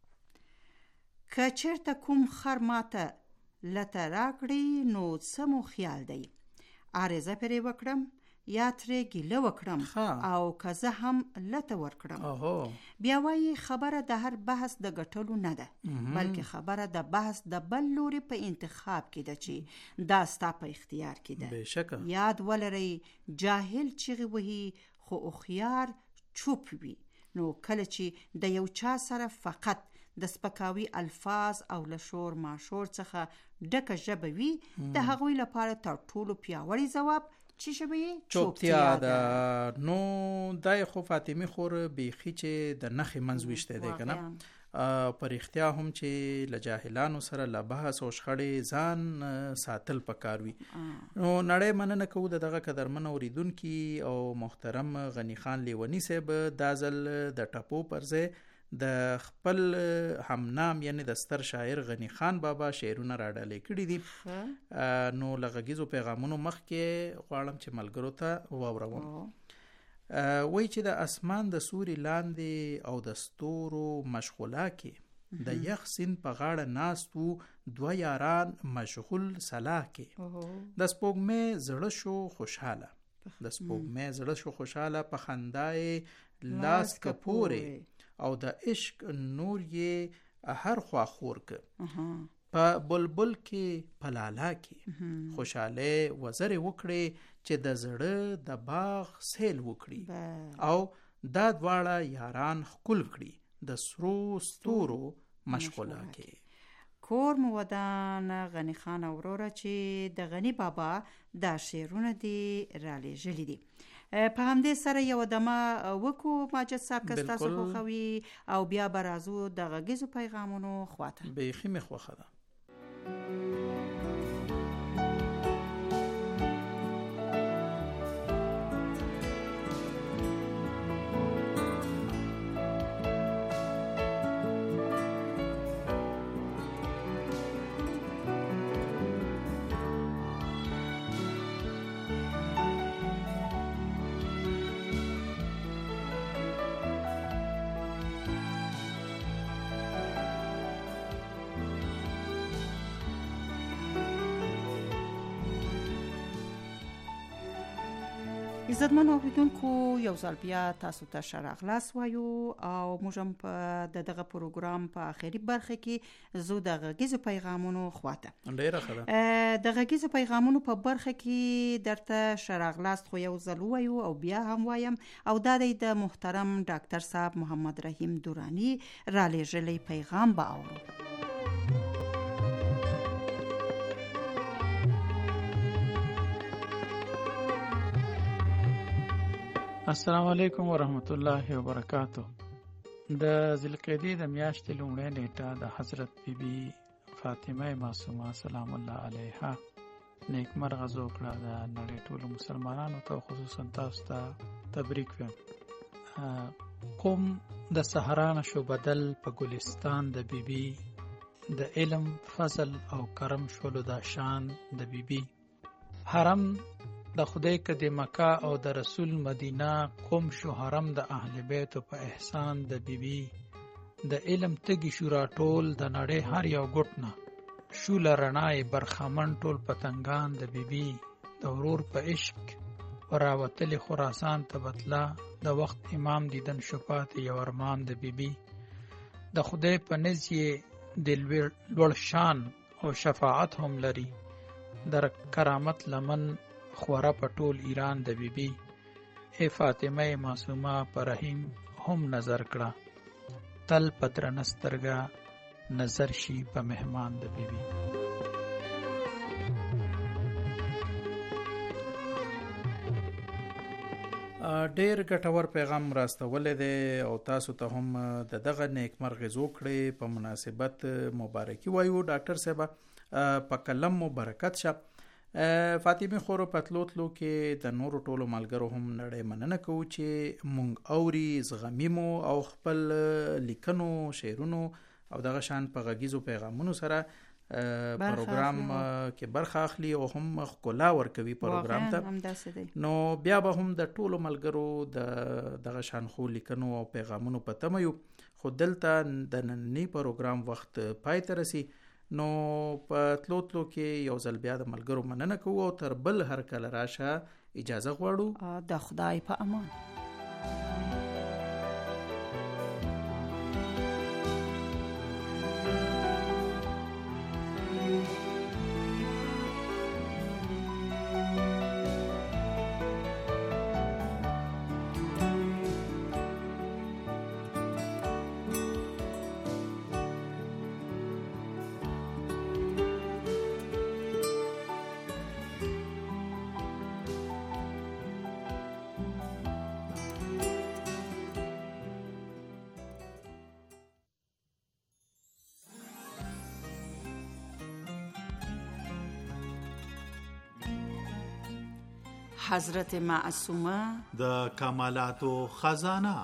S10: که چېرته کوم خر ماته لته راکړي نو څه مو خیال دی، عارضه پرې وکړم یا ترې ګیله وکړم او که زه هم لته ورکړم. بیا وایي خبره د هر بحث د ګټلو نه ده، بلکې خبره د بحث د بل لوري په انتخاب کې ده چې دا ستا په اختیار کې ده. یاد ولرئ جاهل چیغې وهي خو هوښیار چوپ وي. نو کله چې د یو چا سره فقط د سپکاوي الفاظ او له شور ماشور څخه ډکه ژبه وي، د هغوی لپاره تر ټولو پیاوړی ځواب چې ژبه یې
S11: چوپتیا ده. نو دا خو فاطمه خور بیخي چې د نخې منځ ویشتی دی که نه، په رښتیا هم چې له جاهلانو سره له بحث او شخړې ځان ساتل پکار وي. نو نړۍ مننه کوو د دغه قدرمن اوریدونکي او محترم غنی خان لیونی صاحب دا ځل د ټپو پر ځای د خپل همنام یعنی د ستر شاعر غنی خان بابا شعرونه راډالې کړي دي. نو له غږیزو پیغامونو مخکې غواړم چې ملګرو ته واوروم. وایي چې د اسمان د سوري لاندې او د ستورو مشغولا کې د یخ سیند په غاړه ناست وو دوه یاران مشغول سلاح کې. د سپوږمۍ زړه شو خوشحاله، د سپوږمۍ زړه شو خوشحاله، په خندای لاس کپورې او د عشق نور یې هر خوا خور که. په بلبل کې په لالا کې خوشحاله وزرې وکړي چې د زړه د باغ سیل وکړي، او دا دواړه یاران ښکل کړي د سرو ستورو مشغولا کې.
S10: کور مو ودان غنی خان اوروره چې د غنی بابا دا شعرونه دی رالیږلي دي. په همدې سره یو دمه وکړو ماجد صاحب که ستاسو خوښوي، او بیا به راځو د غږیزو پیغامونو خواته.
S11: بیخي مې خوښه ده.
S10: عزتمن اوریدونکو یو ځل بیا تاسو ته ښه راغلاست وایو او موږ هم په د دغه پروګرام په آخري برخه کې زو د غږیزو پیغامونو خواته
S11: ډیره ښه ده.
S10: د غږیزو پیغامونو په برخه کې درته ښه راغلاست خو یو ځل وایو او بیا هم وایم او دا دی د محترم ډاکټر صاحب محمد رحیم دورانی را لیږلی پیغام به اورو.
S12: السلام علیکم ورحمت الله وبرکاتو. د ذوالقعدې د میاشتې لومړۍ نیټه د حضرت بی بی فاطمه معصومه سلام الله علیها نیکمرغه وکړه. د نړۍ ټولو مسلمانانو ته خصوصا تاسو ته تبریک وایم. قوم د صحرا نشو بدل په ګلستان د بی بی د علم فضل او کرم شولو د شان د بی بی حرم د خدای که د مکه او د رسول مدینه قوم شو حرم د اهل بیت په احسان د بی بی د علم تګي شورا ټول د نړۍ هر یو ګټ نه شو لرنای برخمن ټول پتنګان د بی بی د ورور په عشق وراوتل خراسان ته بتلا د وخت امام دیدن شپات یو ارمان د بی بی د خدای په نزیه د لوړ شان او شفاعت هم لري در کرامت لمن خوره په ټول ایران د بی بی ای فاطمه معصومه پر رحیم هم نظر کړه تل پتر نسترګه نظر شي په مهمان د بی بی.
S11: ډیر ګټور پیغام راستولې دی او تاسو ته هم د دغه نیکمرغه زوکړې په مناسبت مبارکي وایو. ډاکټر صاحب په کلم مبارکت شه. فاطمه خورو پتلوتلو کې د نورو ټولو ملګرو هم نړۍ مننه کوو چې مونږ اوري زغمیمو او خپل لیکنو شعرونو او دغه شان په غږیزو پیغامونو سره پروګرام کې برخه اخلي او هم ښکلا ورکوي پروګرام ته. نو بیا به هم د ټولو ملګرو د دغه شان خو لیکنو او پیغامونو په تمه یو. خو دلته د نننی پروګرام وخت پای ته رسي نو په تلو تلو کې یو ځل بیا د ملګرو مننه کوو او تر بل هر کله راشه اجازه غواړو.
S10: د خدای په امان. حضرت معصومه
S2: د کمالاتو خزانه.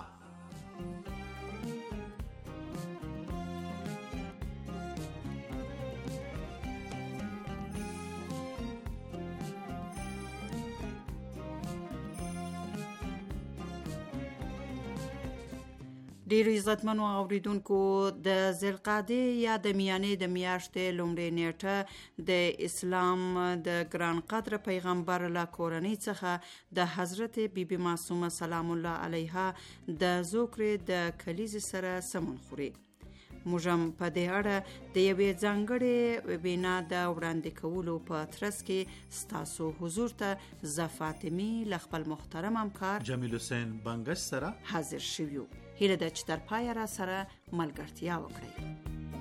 S10: ډیرو عزتمنو اوریدونکو د ذوالقعدې یا د میانې د میاشتې لومړۍ نیټه د اسلام د ګران قدر پیغمبر له کورنۍ څخه د حضرت بی بی معصومه سلام الله علیها د زوکړې د کلیزې سره سمون خوري. موږ هم په دې اړه د یوې ځانګړې وینا د وړاندې کولو په ترڅ کې ستاسو حضور ته زه فاطمي له خپل محترم همکار
S2: جمیل حسین بنګش سره
S10: حاضر شویو. هیله ده چې تر پایه را سره ملګرتیا وکړئ.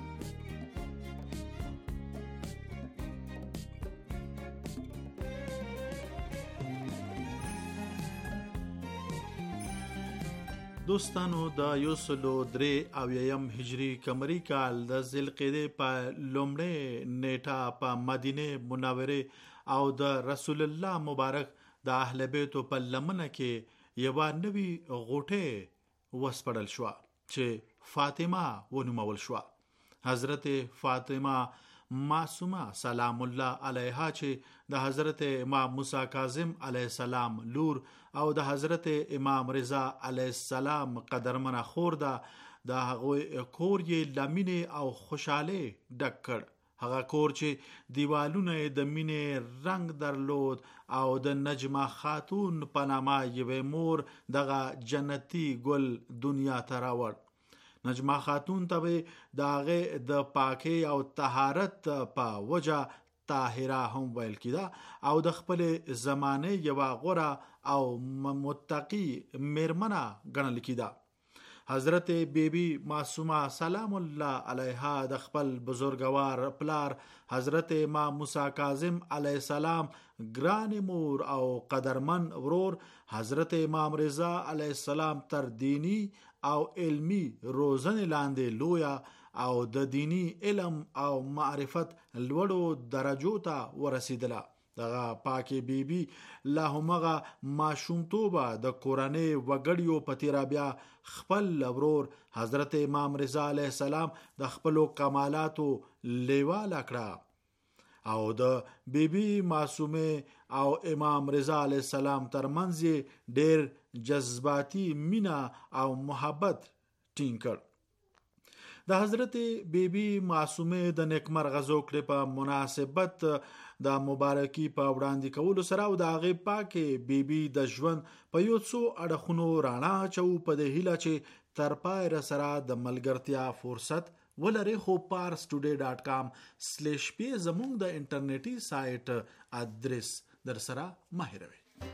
S2: دوستانو د یو سلو درې اویایم هجری قمری کال د ذوالقعدې په لومړۍ نیټه په مدینه منوره او د رسول الله مبارک د اهل بیت په لمنه کې یو نوی غوټه وسپړل شو چې فاطمه ونومول شو. حضرت فاطمه معصومه سلام الله علیها چې د حضرت امام موسی کاظم علیه السلام لور او د حضرت امام رضا علیه السلام قدرمنه خور ده، د هغوی کور یې لمینه او خوشاله ډک کړ.
S13: هغه کور چې دیوالونه د مینې رنگ درلود او د نجمه خاتون په نامه یوې مور دغه جنتی ګل دنیا ته راوړ. نجمه خاتون ته به د هغې د پاکۍ او طهارت په وجه طاهره هم ویل کېده او د خپل زمانه یوه غوره او متقی میرمنه ګڼل کېده. حضرت بیبی معصومه سلام الله علیها د خپل بزرگوار پلار حضرت امام موسی کاظم علیه السلام ګران مور او قدرمن ورور حضرت امام رضا علیه السلام تر دینی او علمی روزنې لاندې لویا او د دینی علم او معرفت لوړو درجو ته ورسیدله. دغه پاکي بیبي لا همغه ماشومتوبه د کورنۍ وګړیو په تیرا بیا خپل ورور حضرت امام رضا علیه السلام د خپلو کمالاتو لیواله کړه او د بیبي معصومه او امام رضا علیه السلام ترمنځ ډیر جذباتي مینا او محبت ټینګ کړ. د حضرت بیبي معصومه د نیکمرغه زوکړې په مناسبت د مبارکي په وړاندې کولو سره او د هغې پاکې بیبي د ژوند په یو څو اړخونو راڼه اچوو په د هیله چې تر پای سره د ملګرتیا فرصت ولري. خو پارس ټوډے ډاټ کام سلیش پی زموږ د انټرنیټي سایټ ادرس در سره مه هېروئ.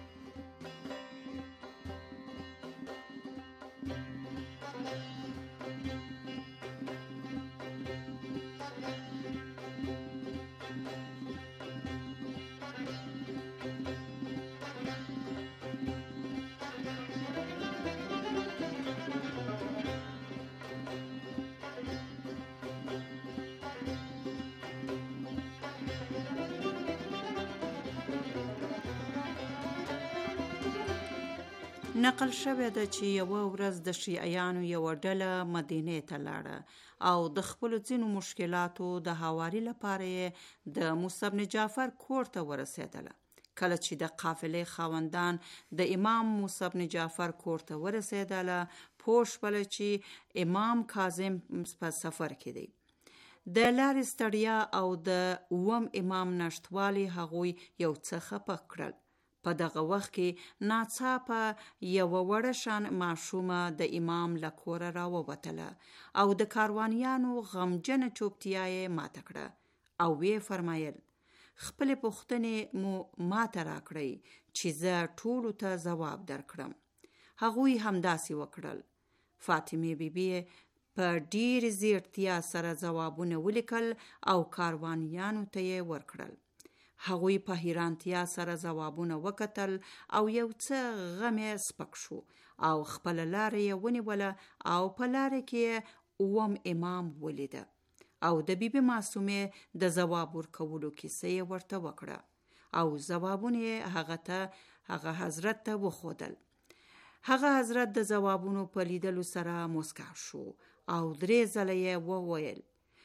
S10: نقل شوې ده چې یوه ورځ د شیعیانو یوه ډله مدینې ته لاړه او د خپلو ځینو مشکلاتو د هواري لپاره یې د موسی بن جعفر کور ته ورسېدله. کله چې د قافلې خاوندان د امام موسی بن جعفر کور ته ورسېدله پوه شول چې امام کاظم په سفر کې دی. د لارې ستړیا او د اووم امام نشتوالي هغوی یو څه خفه کړل. په دغه وخت کې ناڅاپه یوه وړه شان ماشومه د امام له کوره راووتله او د کاروانیانو غمجنه چوپتیا یې ماته کړه او ویې فرمایل خپلې پوښتنې مو ماته راکړئ چې زه ټولو ته ځواب درکړم. هغوی همداسې وکړل. فاطمې بیبي په ډېرې زیرتیا سره ځوابونه ولیکل او کاروانیانو ته یې ورکړل. هغوی په حیرانتیا سره ځوابونه وکتل او یو څه غم یې سپک شو او خپله لاره یې ونیوله او په لاره کې اووم امام ولیده او د بیبي معصومې د ځواب ورکولو کیسه یې ورته وکړه او ځوابونه یې هغه ته هغه حضرت ته وښودل. هغه حضرت د ځوابونو په لیدلو سره مسکا شو او درې ځله یې وویل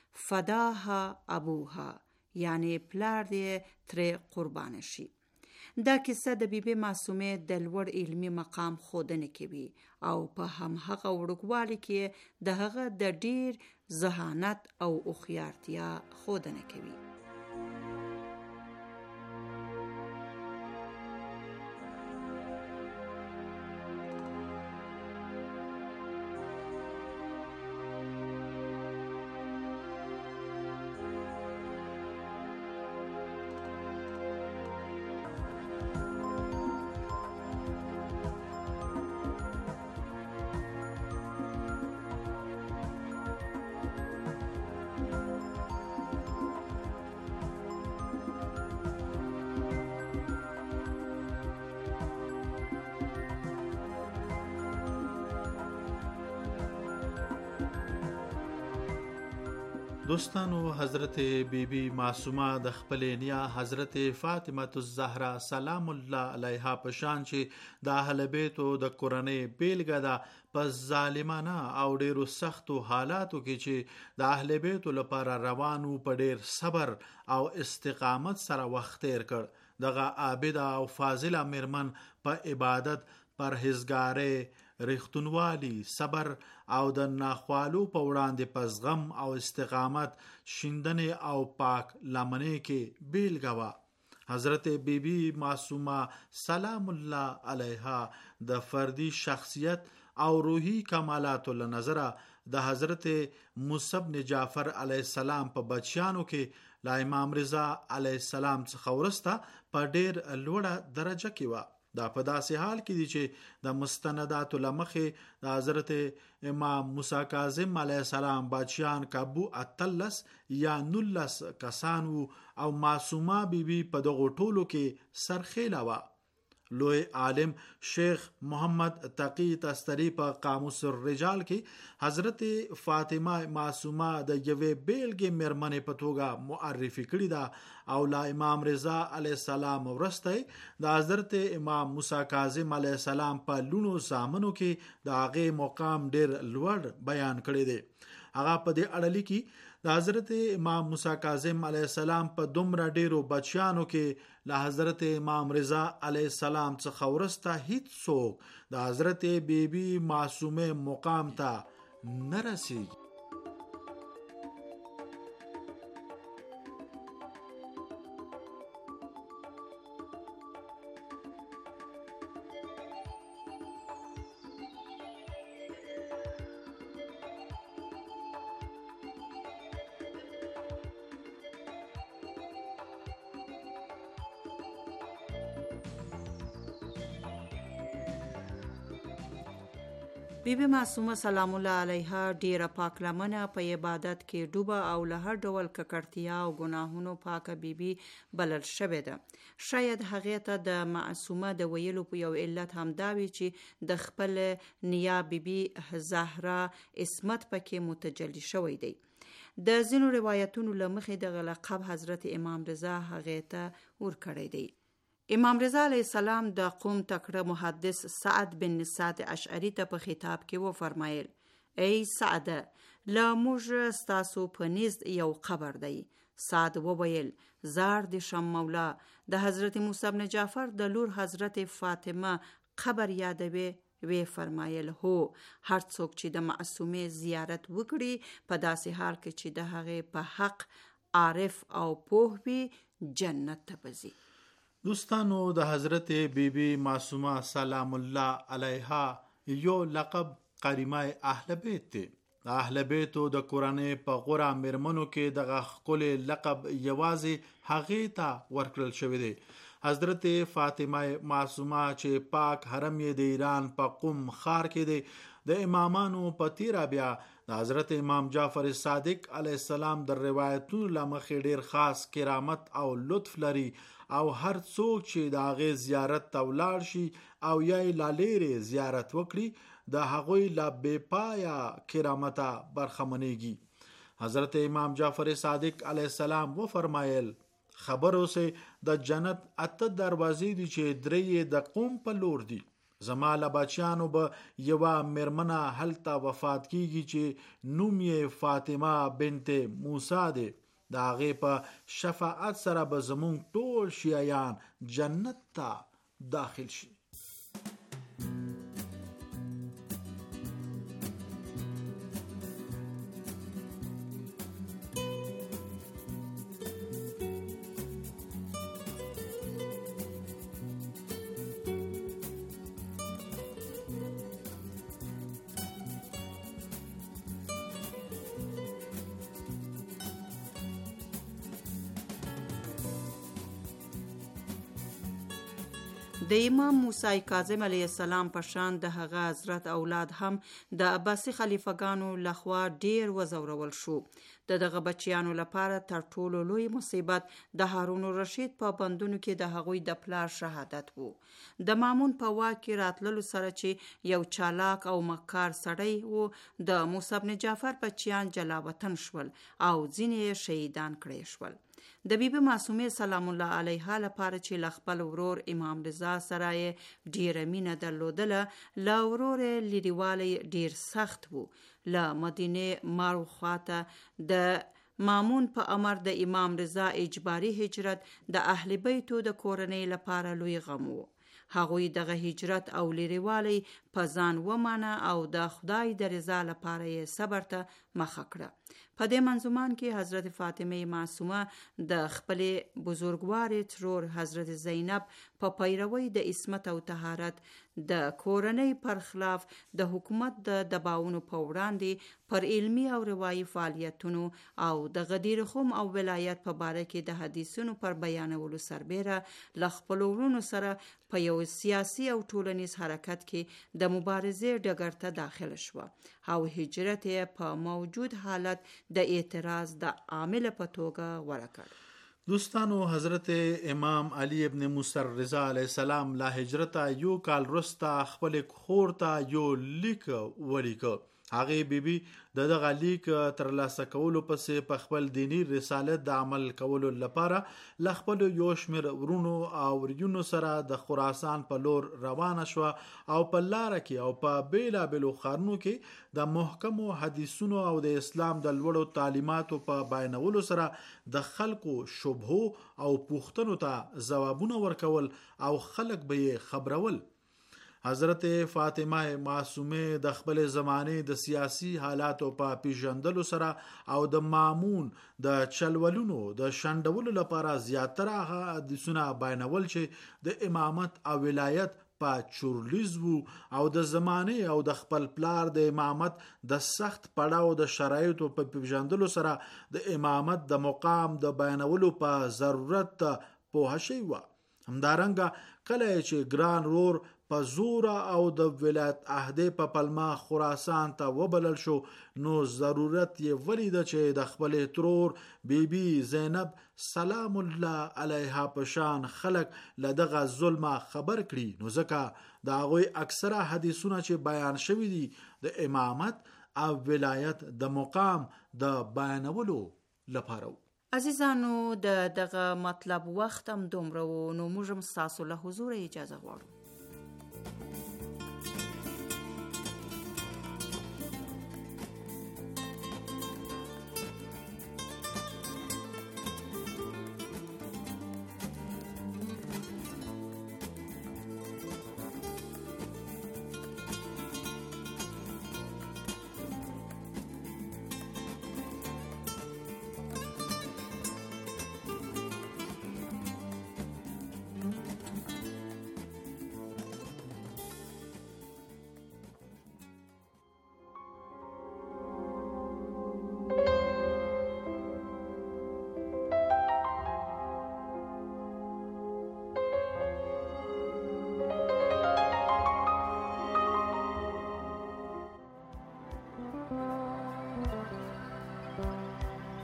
S10: فداها ابوها، یعنی پلار دې ترې قربانه شي. دا کیسه د بیبي معصومې د لوړ علمي مقام ښودنه کوي او په همهغه وړوکوالي کې د هغه د ډیر ذهانت او هوښیارتیا ښودنه کوي.
S13: دوستانو، حضرت بیبي معصومه د خپلې نیا حضرت فاطمه الزهرا سلام الله علیها په شان چې د اهل بیتو د کورنۍ بیلګه ده په ظالمانه او ډیرو سختو حالاتو کې چې د اهل بیتو لپاره روانو په ډیر صبر او استقامت سره وخت تیر کړ. دغه عابده او فاضله میرمن په عبادت، پرهیزګارۍ، ریښتونوالي، صبر او د ناخوالو په وړاندې په زغم او استقامت شیندنې او پاک لمنې کې بیلګه وه. حضرت بی بی معصومه سلام الله علیها د فردي شخصیت او روحي کمالاتو له نظره د حضرت موسی بن جعفر علیه السلام په بچیانو کې لا امام رضا علیه السلام څخه وروسته په ډیر لوړه درجه کې وه. دا په داسې حال کې دي چې د مستنداتو له مخې د حضرت امام موسی کاظم علیه السلام بچیان کابو اتلس یا نولس کسان وو او معصومه بی بی په دغو ټولو کې سرخیله وه. لوی عالم شیخ محمد تقی تستری په قاموس الرجال کې حضرت فاطمه معصومه د یوې بیلګې میرمنې په توګه معرفي کړې ده او لا امام رضا علیه السلام وروسته د حضرت امام موسی کاظم علیه السلام په لونو زامنو کې د هغې مقام ډیر لوړ بیان کړی دی. هغه په دې اړه لیکي د حضرت امام موسی کاظم علیه السلام په دومره ډیرو بچیانو کې له حضرت امام رضا علیه السلام څخه وروسته هیڅ څوک د حضرت بی بی معصومه مقام ته نه رسیږي.
S10: بی بی معصومه سلام الله علیها ډیره پاک لمنه په عبادت کې ډوبه او له هر ډول ککړتیا او ګناهونو پاکه بی بی بلل شوې ده. شاید هغې ته د معصومه د ویلو په یو علت هم دا وي چې د خپل نیا بی بی زهرا عصمت پکې متجلی شوی دی. د ځینو روایتونو له مخې دغه لقب حضرت امام رضا هغې ته ورکړی دی. امام رضا علیه السلام د قوم تکړه محدث سعد بن سعد اشعری ته په خطاب کې و فرمایل: ای سعد، له موږ ستاسو په نزد یو قبر دی. سعد وویل: زار د شم مولا، د حضرت موسی بن جعفر د لور حضرت فاطمه قبر یادوي؟ وی فرمایل: هو، هر څوک چې د معصومه زیارت وکړي په داسې حال کې چې د هغې په حق عارف او پوه وي جنت ته بځي.
S13: دوستانو، د حضرت بی بی معصومه سلام الله علیها یو لقب قریمه اهل بیت دی. د اهل بیتو د کورنۍ په غوره میرمنو کې دغه ښکلی لقب یوازې هغې ته ورکړل شوی دی. حضرت فاطمه معصومه چې پاک حرم یې د ایران په قم ښار کې دی، د امامانو په تیره بیا د حضرت امام جعفر صادق علیه السلام د روایتونو له مخې ډیر خاص کرامت او لطف لري او هر څوک چې د هغې زیارت ته ولاړ شي او یا یې لا لیرې زیارت وکړي د هغوی له بې پایه کرامته برخمنېږي. حضرت امام جعفر صادق علیه السلام وفرمایل: خبر اوسئ د جنت اته دروازې دي چې درې د قوم په لور دي. زما له بچیانو به یوه میرمنه هلته وفات کیږي چې نوم یې فاطمه بنت موسی دی. د هغې په شفاعت سره به زمونږ ټول شیعیان جنت ته داخل شي.
S10: د امام موسی کاظم علیه السلام په شان د هغه حضرت اولاد هم د عباسي خلیفګانو لخوا ډیر وزورول شو. د دغه بچیانو لپاره تر ټولو لوی مصیبت د هارون الرشید په بندونو کې د هغوی د پلار شهادت وو. د مامون په واک کې راتللو سره چې یو چالاک او مکار سړی وو، د موسی بن جعفر بچیان جلاوطن شول او ځینې شهیدان کړي شول. د بی بی معصومه سلام الله علیها لپاره چې ل خپل ورور امام رضا سره ډیره مینه درلودله، له ورور لیریوالی ډیر سخت وو. له مدینه مارو خواته د مامون په امر د امام رضا اجباري هجرت د اهل بیتو د کورنۍ لپاره لوی غم وو. هغوی دغه هجرت او لیروالی په ځان ومانه او د خدای د رضا لپاره یې صبر ته مخه کړه. په دې منظومان کې حضرت فاطمه معصومه د خپلې بزرګوارې ترور حضرت زینب په پیروي د عصمت او طهارت، د کورنۍ پر خلاف د حکومت د دباونو په وړاندې پر علمی او روایي فعالیتونو او د غدیر خم او ولایت په باره کې د حدیثونو پر بیانولو سربیره له خپلو وروڼو سره په یو سیاسي او ټولنیز حرکت کې د مبارزې ډګر ته داخل شوه او هجرت یې په موجود حالت د اعتراض د عامل په توګه غوره کړ.
S13: دوستانو، حضرت امام علی ابن موسی رضا علیه السلام لا هجرت یو کال رستا خپل خور ته یو لیک ولیکه. هغه بیبي د دغه لیک ترلاسه کولو پسې په خپل دینی رسالت د عمل کولو لپاره ل خپل یو شمیر ورونو او ورونو سره د خراسان په لور روانه شو او په لار کې او په بیلا بیلو خارنو کې د محکمو حدیثونو او د اسلام د لوړو تعلیماتو په بیانولو سره د خلکو شبهو او پوښتنو ته ځوابونه ورکول او خلک به خبرول. حضرت فاطمه معصومه د خپل زمانه د سیاسی حالاتو په پیژندلو سره او د مامون د چلولونو د شندولو لپاره زیاتره حدیثونه بیانول چې د امامت او ولایت په چورلیز وو او د زمانه او د خپل پلار د امامت د سخت پړاو د شرایطو په پیژندلو سره د امامت د مقام د بیانولو په ضرورت په هشي و. همدارنګه کله چې ګران رور په زور او د ولایت عہدې په پلمه خراسان ته وبلل شو، نو ضرورت یې ولید چې د خپل ترور بی بی زینب سلام الله علیها په شان خلق لدغه ظلم خبر کړي. نو ځکه د هغه اکثره حدیثونه چې بیان شوي دي د امامت او ولایت د مقام د بیانولو لپاره.
S10: عزیزانو، د دغه مطلب وخت هم دومره و، نو موږ هم ستاسو له حضور اجازه غواړو.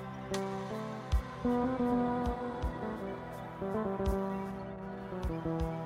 S14: Thank you.